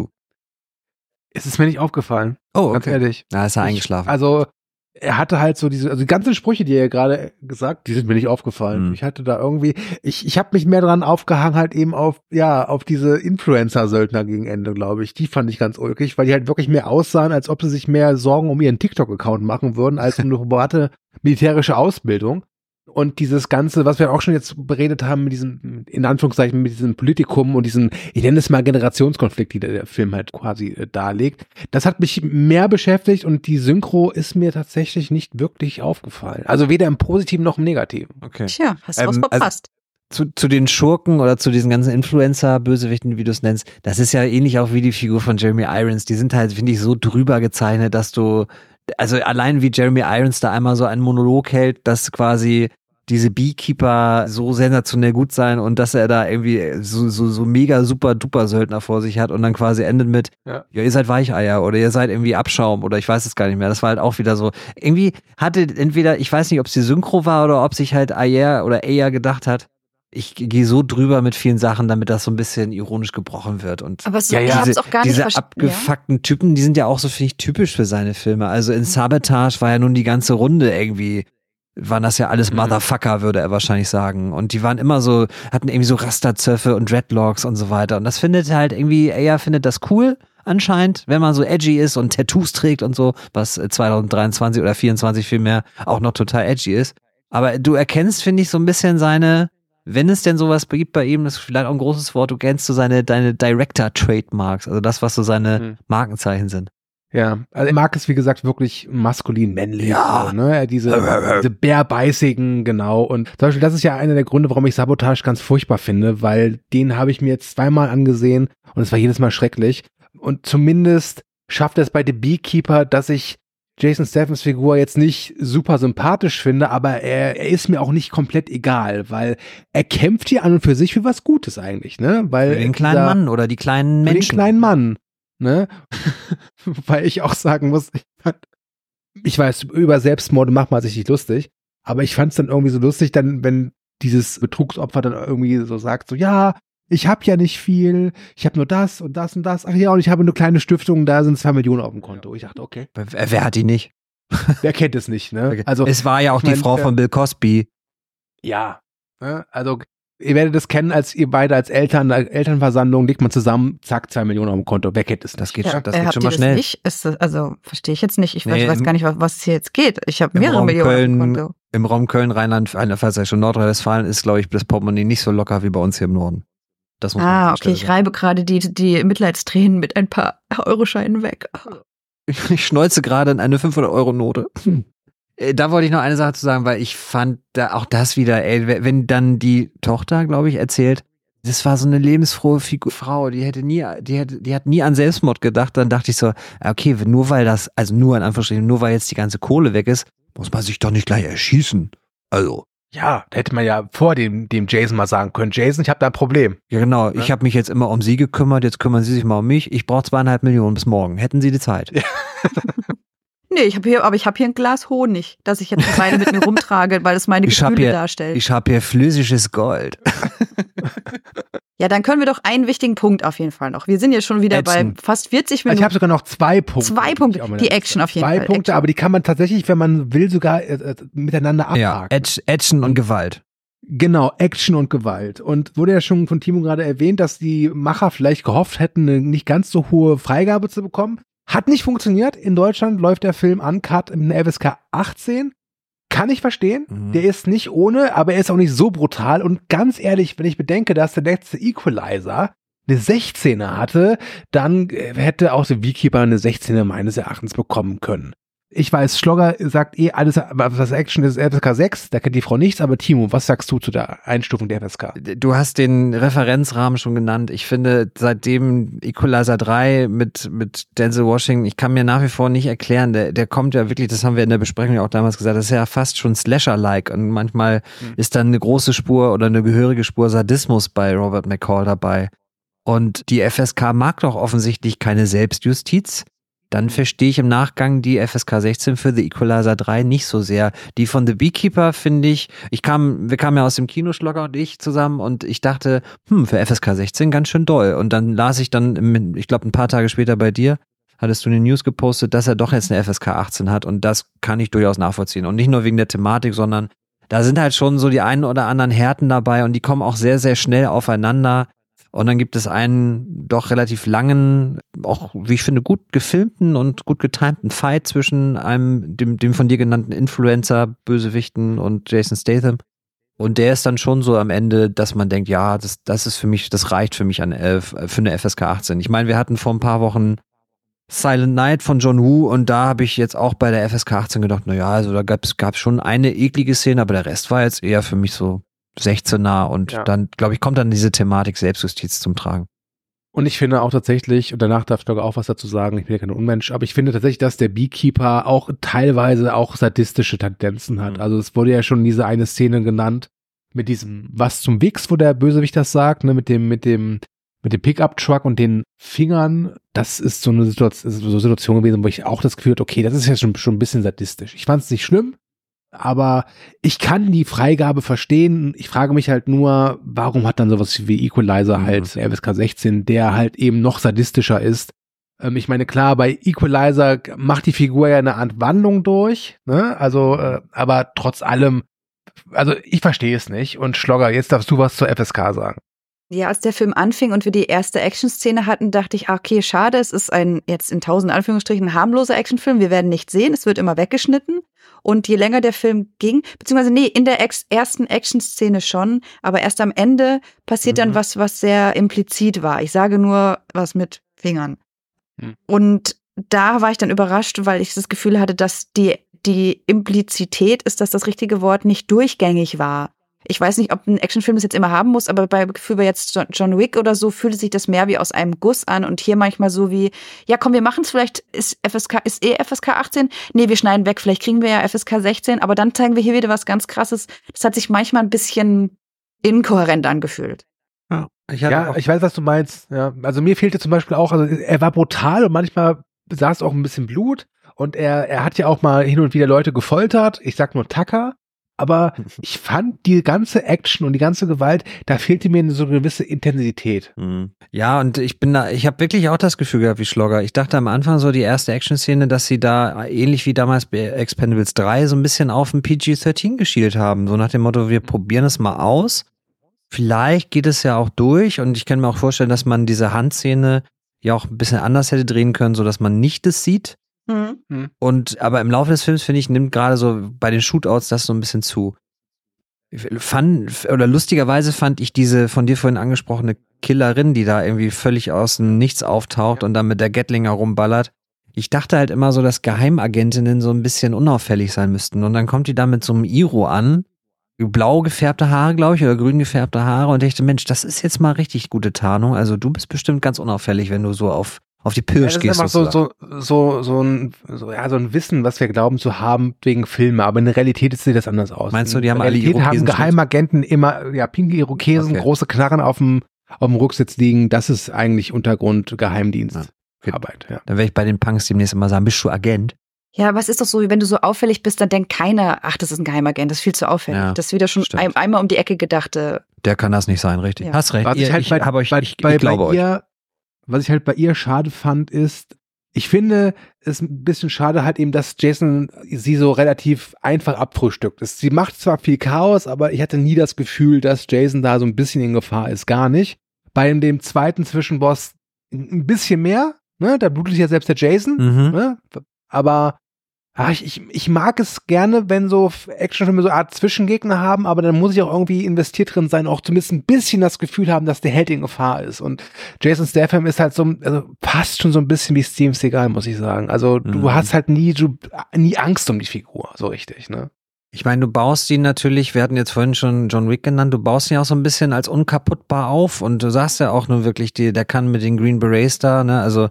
Es ist mir nicht aufgefallen. Oh, okay. Ganz ehrlich. Na, ist er eingeschlafen. Also, er hatte halt so die ganzen Sprüche, die er gerade gesagt, die sind mir nicht aufgefallen. Ich hatte da irgendwie, ich habe mich mehr dran aufgehangen, halt eben auf diese Influencer-Söldner gegen Ende, glaube ich. Die fand ich ganz ulkig, weil die halt wirklich mehr aussahen, als ob sie sich mehr Sorgen um ihren TikTok-Account machen würden, als um eine private militärische Ausbildung. Und dieses Ganze, was wir auch schon jetzt beredet haben mit diesem, in Anführungszeichen, mit diesem Politikum und diesem, ich nenne es mal Generationskonflikt, die der Film halt quasi darlegt, das hat mich mehr beschäftigt und die Synchro ist mir tatsächlich nicht wirklich aufgefallen. Also weder im Positiven noch im Negativen. Okay. Tja, hast du was verpasst. Zu den Schurken oder zu diesen ganzen Influencer-Bösewichten, wie du es nennst, das ist ja ähnlich auch wie die Figur von Jeremy Irons. Die sind halt, finde ich, so drüber gezeichnet, dass du, also allein wie Jeremy Irons da einmal so einen Monolog hält, dass quasi diese Beekeeper so sensationell gut sein und dass er da irgendwie so mega super duper Söldner vor sich hat und dann quasi endet mit, ja, ihr seid Weicheier oder ihr seid irgendwie Abschaum oder ich weiß es gar nicht mehr. Das war halt auch wieder so, irgendwie hatte entweder, ich weiß nicht, ob es die Synchro war oder ob sich halt Ayer gedacht hat, ich gehe so drüber mit vielen Sachen, damit das so ein bisschen ironisch gebrochen wird. Und aber so, ich hab's auch gar nicht diese abgefuckten Typen, die sind ja auch so, finde ich, typisch für seine Filme. Also in Sabotage war ja nun die ganze Runde irgendwie, waren das ja alles Motherfucker, würde er wahrscheinlich sagen. Und die waren immer so, hatten irgendwie so Rasterzöpfe und Dreadlocks und so weiter. Und das findet halt irgendwie, er findet das cool anscheinend, wenn man so edgy ist und Tattoos trägt und so, was 2023 oder 2024 vielmehr auch noch total edgy ist. Aber du erkennst, finde ich, so ein bisschen seine, wenn es denn sowas gibt bei ihm, das ist vielleicht auch ein großes Wort, du kennst so deine Director-Trademarks, also das, was so seine Markenzeichen sind. Ja, also er mag es, wie gesagt, wirklich maskulin, männlich. Ja. So, ne? Diese bärbeißigen, genau. Und zum Beispiel, das ist ja einer der Gründe, warum ich Sabotage ganz furchtbar finde, weil den habe ich mir jetzt zweimal angesehen und es war jedes Mal schrecklich. Und zumindest schafft es bei The Beekeeper, dass ich Jason Stathams Figur jetzt nicht super sympathisch finde, aber er ist mir auch nicht komplett egal, weil er kämpft hier an und für sich für was Gutes eigentlich, ne? Weil für den kleinen Mann oder die kleinen Menschen. Für den kleinen Mann. Ne? Weil ich auch sagen muss, ich weiß, über Selbstmorde macht man sich nicht lustig, aber ich fand es dann irgendwie so lustig, dann, wenn dieses Betrugsopfer dann irgendwie so sagt, so, ja, ich habe ja nicht viel, ich habe nur das und das und das, ach ja, und ich habe eine kleine Stiftung, da sind 2 Millionen auf dem Konto. Ich dachte, okay. Wer hat die nicht? Wer kennt es nicht, ne? Okay. Also, es war ja auch die Frau von Bill Cosby. Ja, ne? Also ihr werdet es kennen, als ihr beide als Elternversammlung legt man zusammen, zack, 2 Millionen auf dem Konto. Wer kennt es? Das geht schon mal schnell. Nicht? Also verstehe ich jetzt nicht. Ich weiß gar nicht, was hier jetzt geht. Ich habe mehrere Millionen auf dem Konto. Im Raum Köln, Rheinland, schon Nordrhein-Westfalen ist, glaube ich, das Portemonnaie nicht so locker wie bei uns hier im Norden. Das muss man okay, ich reibe gerade die Mitleidstränen mit ein paar Euroscheinen weg. Ich schneuze gerade in eine 500-Euro-Note. Da wollte ich noch eine Sache zu sagen, weil ich fand da auch das wieder, wenn dann die Tochter, glaube ich, erzählt, das war so eine lebensfrohe Frau, die hat nie an Selbstmord gedacht, dann dachte ich so, okay, nur weil nur in Anführungsstrichen, nur weil jetzt die ganze Kohle weg ist, muss man sich doch nicht gleich erschießen. Also. Ja, da hätte man ja vor dem Jason mal sagen können, Jason, ich habe da ein Problem. Ja, genau, ich habe mich jetzt immer um Sie gekümmert, jetzt kümmern Sie sich mal um mich, ich brauche 2,5 Millionen bis morgen, hätten Sie die Zeit? Ja. Nee, ich habe hier ein Glas Honig, das ich jetzt beide mit mir rumtrage, weil es meine Gefühle darstellt. Ich habe hier flüssiges Gold. Ja, dann können wir doch einen wichtigen Punkt auf jeden Fall noch. Wir sind jetzt schon wieder bei fast 40 Minuten. Also ich habe sogar noch 2 Punkte. 2 Punkte, die Action auf jeden Fall. 2 Punkte, aber die kann man tatsächlich, wenn man will, sogar miteinander abhaken. Ja, Action und Gewalt. Genau, Action und Gewalt. Und wurde ja schon von Timo gerade erwähnt, dass die Macher vielleicht gehofft hätten, eine nicht ganz so hohe Freigabe zu bekommen. Hat nicht funktioniert. In Deutschland läuft der Film uncut in der FSK 18. Kann ich verstehen. Der ist nicht ohne, aber er ist auch nicht so brutal. Und ganz ehrlich, wenn ich bedenke, dass der letzte Equalizer eine 16er hatte, dann hätte auch The Beekeeper eine 16er meines Erachtens bekommen können. Ich weiß, Schlogger sagt alles, was Action ist, FSK 6, da kennt die Frau nichts, aber Timo, was sagst du zu der Einstufung der FSK? Du hast den Referenzrahmen schon genannt. Ich finde, seitdem Equalizer 3 mit Denzel Washington, ich kann mir nach wie vor nicht erklären, der kommt ja wirklich, das haben wir in der Besprechung ja auch damals gesagt, das ist ja fast schon Slasher-like und manchmal ist dann eine große Spur oder eine gehörige Spur Sadismus bei Robert McCall dabei. Und die FSK mag doch offensichtlich keine Selbstjustiz. Dann verstehe ich im Nachgang die FSK 16 für The Equalizer 3 nicht so sehr. Die von The Beekeeper finde ich, wir kamen ja aus dem Kino, Schlogger und ich zusammen und ich dachte, für FSK 16 ganz schön doll. Und dann las ich dann, ich glaube ein paar Tage später bei dir, hattest du eine News gepostet, dass er doch jetzt eine FSK 18 hat und das kann ich durchaus nachvollziehen. Und nicht nur wegen der Thematik, sondern da sind halt schon so die einen oder anderen Härten dabei und die kommen auch sehr, sehr schnell aufeinander. Und dann gibt es einen doch relativ langen, auch wie ich finde, gut gefilmten und gut getimten Fight zwischen dem von dir genannten Influencer, Bösewichten und Jason Statham. Und der ist dann schon so am Ende, dass man denkt, ja, das ist für mich, das reicht für mich für eine FSK 18. Ich meine, wir hatten vor ein paar Wochen Silent Night von John Woo und da habe ich jetzt auch bei der FSK 18 gedacht, naja, also da gab es schon eine eklige Szene, aber der Rest war jetzt eher für mich so 16er und dann, glaube ich, kommt dann diese Thematik Selbstjustiz zum Tragen. Und ich finde auch tatsächlich, und danach darf Schlogger auch was dazu sagen, ich bin ja kein Unmensch, aber ich finde tatsächlich, dass der Beekeeper auch teilweise auch sadistische Tendenzen hat. Also es wurde ja schon diese eine Szene genannt mit diesem was zum Wichs, wo der Bösewicht das sagt, ne, mit dem Pickup-Truck und den Fingern. Das ist so eine Situation gewesen, wo ich auch das Gefühl hatte, okay, das ist ja schon ein bisschen sadistisch. Ich fand es nicht schlimm, aber ich kann die Freigabe verstehen. Ich frage mich halt nur, warum hat dann sowas wie Equalizer halt FSK 16, der halt eben noch sadistischer ist. Ich meine, klar, bei Equalizer macht die Figur ja eine Art Wandlung durch, ne? Also, aber trotz allem, also ich verstehe es nicht. Und Schlogger, jetzt darfst du was zur FSK sagen. Ja, als der Film anfing und wir die erste Action-Szene hatten, dachte ich, okay, schade, es ist ein, jetzt in 1000 Anführungsstrichen, harmloser Actionfilm. Wir werden nichts sehen, es wird immer weggeschnitten. Und je länger der Film ging, beziehungsweise in der ersten Action-Szene schon, aber erst am Ende passiert dann was sehr implizit war. Ich sage nur was mit Fingern. Und da war ich dann überrascht, weil ich das Gefühl hatte, dass die Implizität, ist das richtige Wort, nicht durchgängig war. Ich weiß nicht, ob ein Actionfilm das jetzt immer haben muss, aber bei Gefühl bei jetzt John Wick oder so fühlte sich das mehr wie aus einem Guss an und hier manchmal so wie, ja komm, wir machen es, vielleicht ist FSK 18, nee, wir schneiden weg, vielleicht kriegen wir ja FSK 16, aber dann zeigen wir hier wieder was ganz Krasses. Das hat sich manchmal ein bisschen inkohärent angefühlt. Ja, ich weiß, was du meinst. Ja, also mir fehlte zum Beispiel auch, also er war brutal und manchmal saß auch ein bisschen Blut und er hat ja auch mal hin und wieder Leute gefoltert, ich sag nur Tucker. Aber ich fand die ganze Action und die ganze Gewalt, da fehlte mir so eine gewisse Intensität. Ja, und ich habe wirklich auch das Gefühl gehabt wie Schlogger. Ich dachte am Anfang so die erste Action-Szene, dass sie da ähnlich wie damals bei Expendables 3 so ein bisschen auf ein PG-13 geschielt haben. So nach dem Motto, wir probieren es mal aus. Vielleicht geht es ja auch durch und ich kann mir auch vorstellen, dass man diese Handszene ja auch ein bisschen anders hätte drehen können, sodass man nicht das sieht. Aber im Laufe des Films, finde ich, nimmt gerade so bei den Shootouts das so ein bisschen zu. Lustigerweise fand ich diese von dir vorhin angesprochene Killerin, die da irgendwie völlig aus dem Nichts auftaucht und dann mit der Gatling herumballert. Ich dachte halt immer so, dass Geheimagentinnen so ein bisschen unauffällig sein müssten. Und dann kommt die da mit so einem Iro an, blau gefärbte Haare, glaube ich, oder grün gefärbte Haare und dachte, Mensch, das ist jetzt mal richtig gute Tarnung. Also du bist bestimmt ganz unauffällig, wenn du so auf die Pirsch gehst. Das ist einfach so ein Wissen, was wir glauben zu haben wegen Filme, aber in der Realität sieht das anders aus. Meinst du, die haben alle Irokesen? Haben Geheimagenten immer, pinke Irokesen, große Knarren auf dem Rücksitz liegen, das ist eigentlich Untergrund Geheimdienstarbeit. Ja. Dann werde ich bei den Punks demnächst immer sagen, bist du Agent? Ja, aber es ist doch so, wenn du so auffällig bist, dann denkt keiner, ach, das ist ein Geheimagent, das ist viel zu auffällig. Ja, das ist wieder schon einmal um die Ecke gedacht. Der kann das nicht sein, richtig. Ja. Hast recht. Ich glaube euch. Was ich halt bei ihr schade fand, ist, ich finde es ein bisschen schade halt eben, dass Jason sie so relativ einfach abfrühstückt. Sie macht zwar viel Chaos, aber ich hatte nie das Gefühl, dass Jason da so ein bisschen in Gefahr ist. Gar nicht. Bei dem zweiten Zwischenboss ein bisschen mehr, ne? Da blutet ja selbst der Jason, ne? Aber Ich mag es gerne, wenn so Actionfilme so eine Art Zwischengegner haben, aber dann muss ich auch irgendwie investiert drin sein, auch zumindest ein bisschen das Gefühl haben, dass der Held in Gefahr ist. Und Jason Statham ist halt fast schon so ein bisschen wie Steven Seagal, muss ich sagen. Also du hast halt nie Angst um die Figur, so richtig, ne? Ich meine, du baust ihn natürlich, wir hatten jetzt vorhin schon John Wick genannt, du baust ihn auch so ein bisschen als unkaputtbar auf und du sagst ja auch nur wirklich, der kann mit den Green Berets da, ne, also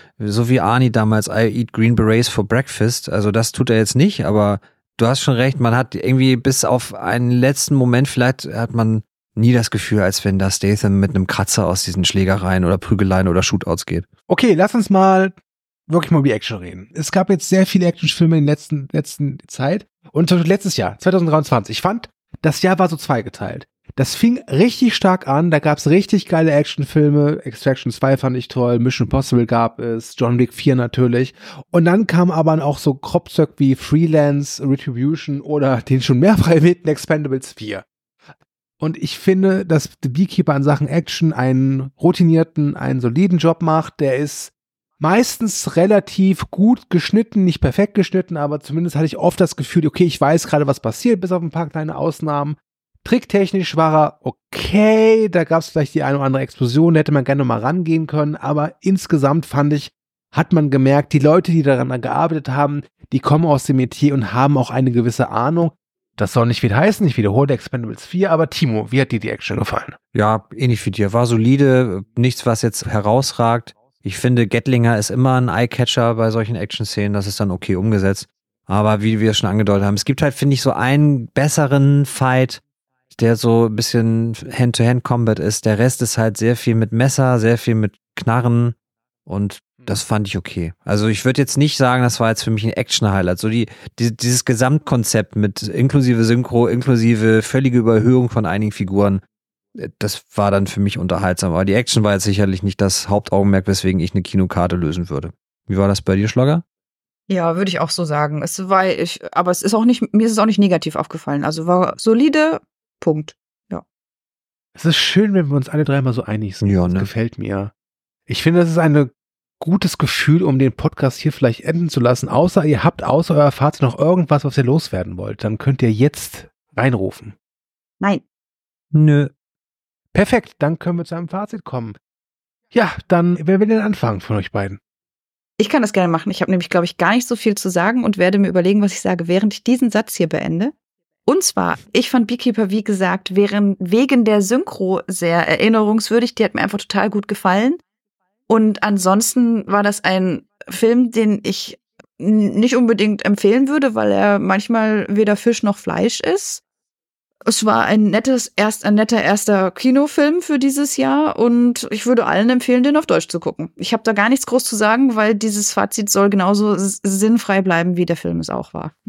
so wie Arnie damals, I eat Green Berets for breakfast, also das tut er jetzt nicht, aber du hast schon recht, man hat irgendwie bis auf einen letzten Moment, vielleicht hat man nie das Gefühl, als wenn da Statham mit einem Kratzer aus diesen Schlägereien oder Prügeleien oder Shootouts geht. Okay, lass uns wirklich mal über Action reden. Es gab jetzt sehr viele Actionfilme in der letzten Zeit und zum Beispiel letztes Jahr, 2023, ich fand, das Jahr war so zweigeteilt. Das fing richtig stark an, da gab's richtig geile Actionfilme, Extraction 2 fand ich toll, Mission Impossible gab es, John Wick 4 natürlich. Und dann kamen aber auch so Kropfzöck wie Freelance, Retribution oder den schon mehrfach erwähnten Expendables 4. Und ich finde, dass The Beekeeper in Sachen Action einen routinierten, einen soliden Job macht, der ist meistens relativ gut geschnitten, nicht perfekt geschnitten, aber zumindest hatte ich oft das Gefühl, okay, ich weiß gerade, was passiert, bis auf ein paar kleine Ausnahmen. Tricktechnisch war er okay, da gab es vielleicht die eine oder andere Explosion, da hätte man gerne mal rangehen können, aber insgesamt fand ich, hat man gemerkt, die Leute, die daran gearbeitet haben, die kommen aus dem Metier und haben auch eine gewisse Ahnung. Das soll nicht viel heißen, ich wiederhole Expendables 4, aber Timo, wie hat dir die Action gefallen? Ja, ähnlich wie dir, war solide, nichts, was jetzt herausragt. Ich finde, Gatlinger ist immer ein Eyecatcher bei solchen Action-Szenen, das ist dann okay umgesetzt. Aber wie wir es schon angedeutet haben, es gibt halt, finde ich, so einen besseren Fight, der so ein bisschen Hand-to-Hand-Combat ist. Der Rest ist halt sehr viel mit Messer, sehr viel mit Knarren und das fand ich okay. Also ich würde jetzt nicht sagen, das war jetzt für mich ein Action-Highlight. So dieses Gesamtkonzept mit inklusive Synchro, inklusive völlige Überhöhung von einigen Figuren, das war dann für mich unterhaltsam. Aber die Action war jetzt sicherlich nicht das Hauptaugenmerk, weswegen ich eine Kinokarte lösen würde. Wie war das bei dir, Schlogger? Ja, würde ich auch so sagen. Aber es ist auch nicht, mir ist es auch nicht negativ aufgefallen. Also war solide, Punkt. Ja. Es ist schön, wenn wir uns alle dreimal so einig sind. Ja, ne? Das gefällt mir. Ich finde, das ist ein gutes Gefühl, um den Podcast hier vielleicht enden zu lassen. Außer ihr habt außer euer Fazit noch irgendwas, was ihr loswerden wollt. Dann könnt ihr jetzt reinrufen. Nein. Nö. Perfekt, dann können wir zu einem Fazit kommen. Ja, dann, wer will denn anfangen von euch beiden? Ich kann das gerne machen. Ich habe nämlich, glaube ich, gar nicht so viel zu sagen und werde mir überlegen, was ich sage, während ich diesen Satz hier beende. Und zwar, ich fand Beekeeper, wie gesagt, wegen der Synchro sehr erinnerungswürdig. Die hat mir einfach total gut gefallen. Und ansonsten war das ein Film, den ich nicht unbedingt empfehlen würde, weil er manchmal weder Fisch noch Fleisch ist. Es war ein netter erster Kinofilm für dieses Jahr und ich würde allen empfehlen, den auf Deutsch zu gucken. Ich habe da gar nichts groß zu sagen, weil dieses Fazit soll genauso sinnfrei bleiben, wie der Film es auch war.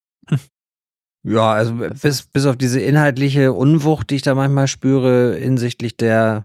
Ja, also bis auf diese inhaltliche Unwucht, die ich da manchmal spüre, hinsichtlich der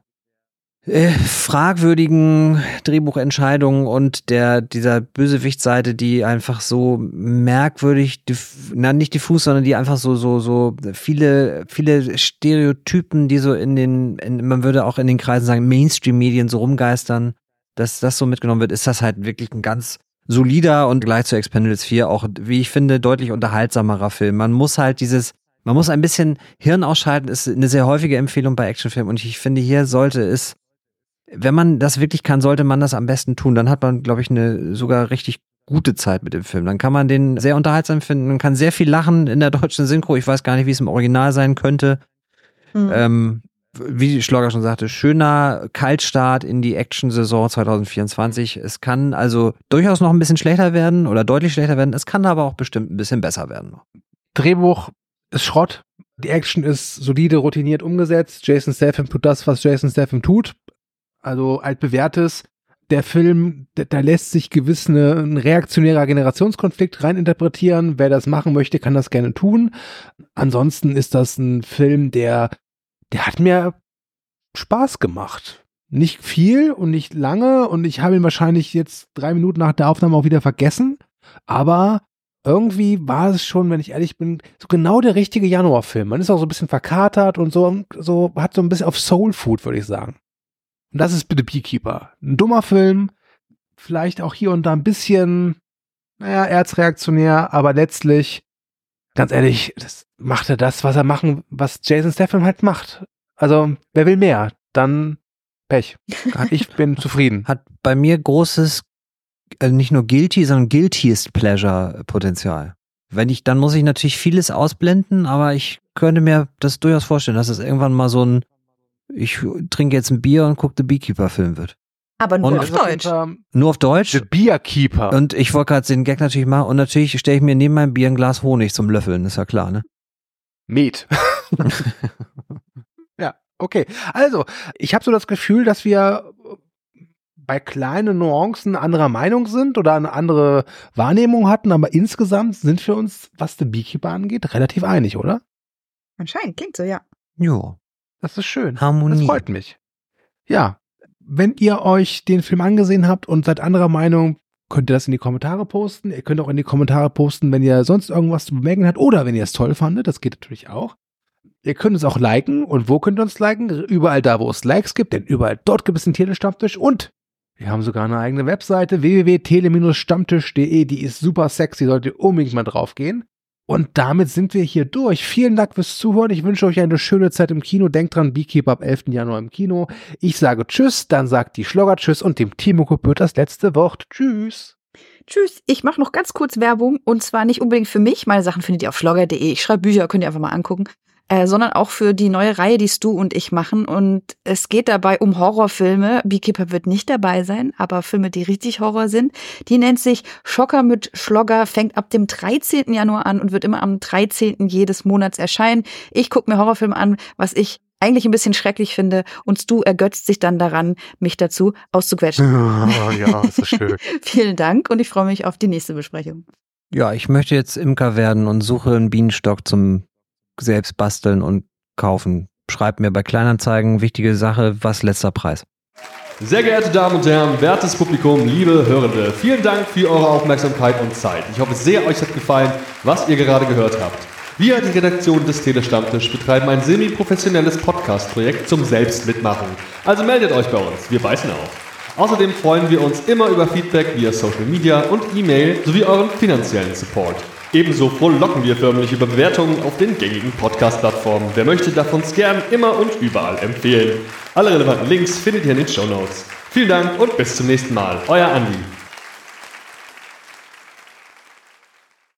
fragwürdigen Drehbuchentscheidungen und dieser Bösewichtseite, die einfach so merkwürdig, nicht diffus, sondern die einfach so viele Stereotypen, die so man würde auch in den Kreisen sagen, Mainstream-Medien so rumgeistern, dass das so mitgenommen wird, ist das halt wirklich ein ganz solider und gleich zu Expendables 4 auch, wie ich finde, deutlich unterhaltsamerer Film. Man muss ein bisschen Hirn ausschalten, ist eine sehr häufige Empfehlung bei Actionfilmen und ich finde, hier sollte es, wenn man das wirklich kann, sollte man das am besten tun. Dann hat man, glaube ich, eine sogar richtig gute Zeit mit dem Film. Dann kann man den sehr unterhaltsam finden. Man kann sehr viel lachen in der deutschen Synchro. Ich weiß gar nicht, wie es im Original sein könnte. Wie Schlogger schon sagte, schöner Kaltstart in die Action-Saison 2024. Es kann also durchaus noch ein bisschen schlechter werden oder deutlich schlechter werden. Es kann aber auch bestimmt ein bisschen besser werden. Drehbuch ist Schrott. Die Action ist solide, routiniert umgesetzt. Jason Statham tut das, was Jason Statham tut. Also altbewährtes. Der Film, da lässt sich gewiss ein reaktionärer Generationskonflikt reininterpretieren. Wer das machen möchte, kann das gerne tun. Ansonsten ist das ein Film, der hat mir Spaß gemacht. Nicht viel und nicht lange und ich habe ihn wahrscheinlich jetzt 3 Minuten nach der Aufnahme auch wieder vergessen. Aber irgendwie war es schon, wenn ich ehrlich bin, so genau der richtige Januarfilm. Man ist auch so ein bisschen verkatert und so hat so ein bisschen auf Soul Food, würde ich sagen. Und das ist The Beekeeper. Ein dummer Film, vielleicht auch hier und da ein bisschen erzreaktionär, aber letztlich, ganz ehrlich, macht er das, was Jason Statham halt macht. Also, wer will mehr? Dann Pech. Ich bin zufrieden. Hat bei mir großes, nicht nur Guilty, sondern Guiltiest Pleasure Potenzial. Dann muss ich natürlich vieles ausblenden, aber ich könnte mir das durchaus vorstellen, dass es irgendwann mal so ein, ich trinke jetzt ein Bier und gucke The Beekeeper-Film wird. Aber nur auf Deutsch. Nur auf Deutsch? The Beerkeeper. Und ich wollte gerade den Gag natürlich machen und natürlich stelle ich mir neben meinem Bier ein Glas Honig zum Löffeln, ist ja klar, ne? Met. Ja, okay. Also, ich habe so das Gefühl, dass wir bei kleinen Nuancen anderer Meinung sind oder eine andere Wahrnehmung hatten, aber insgesamt sind wir uns, was The Beekeeper angeht, relativ einig, oder? Anscheinend, klingt so, ja. Jo. Das ist schön. Harmonie. Das freut mich. Ja, wenn ihr euch den Film angesehen habt und seid anderer Meinung, könnt ihr das in die Kommentare posten. Ihr könnt auch in die Kommentare posten, wenn ihr sonst irgendwas zu bemerken habt oder wenn ihr es toll fandet. Das geht natürlich auch. Ihr könnt uns auch liken. Und wo könnt ihr uns liken? Überall da, wo es Likes gibt, denn überall dort gibt es den Telestammtisch. Und wir haben sogar eine eigene Webseite, www.tele-stammtisch.de. Die ist super sexy, solltet ihr unbedingt mal drauf gehen. Und damit sind wir hier durch. Vielen Dank fürs Zuhören. Ich wünsche euch eine schöne Zeit im Kino. Denkt dran, Beekeeper ab 11. Januar im Kino. Ich sage Tschüss, dann sagt die Schlogger Tschüss und dem Timo gebührt das letzte Wort. Tschüss. Tschüss. Ich mache noch ganz kurz Werbung und zwar nicht unbedingt für mich. Meine Sachen findet ihr auf schlogger.de. Ich schreibe Bücher, könnt ihr einfach mal angucken. Sondern auch für die neue Reihe, die Stu und ich machen. Und es geht dabei um Horrorfilme. Beekeeper wird nicht dabei sein, aber Filme, die richtig Horror sind. Die nennt sich Schocker mit Schlogger, fängt ab dem 13. Januar an und wird immer am 13. jedes Monats erscheinen. Ich gucke mir Horrorfilme an, was ich eigentlich ein bisschen schrecklich finde. Und Stu ergötzt sich dann daran, mich dazu auszuquetschen. Ja, ist das schön. Vielen Dank und ich freue mich auf die nächste Besprechung. Ja, ich möchte jetzt Imker werden und suche einen Bienenstock zum selbst basteln und kaufen. Schreibt mir bei Kleinanzeigen, wichtige Sache, was letzter Preis. Sehr geehrte Damen und Herren, wertes Publikum, liebe Hörende, vielen Dank für eure Aufmerksamkeit und Zeit. Ich hoffe sehr, euch hat gefallen, was ihr gerade gehört habt. Wir, die Redaktion des Telestammtisch, betreiben ein semi-professionelles Podcast-Projekt zum Selbstmitmachen. Also meldet euch bei uns, wir beißen auf. Außerdem freuen wir uns immer über Feedback via Social Media und E-Mail sowie euren finanziellen Support. Ebenso frohlocken wir förmlich über Bewertungen auf den gängigen Podcast-Plattformen. Wer möchte, darf uns gern immer und überall empfehlen. Alle relevanten Links findet ihr in den Shownotes. Vielen Dank und bis zum nächsten Mal. Euer Andi.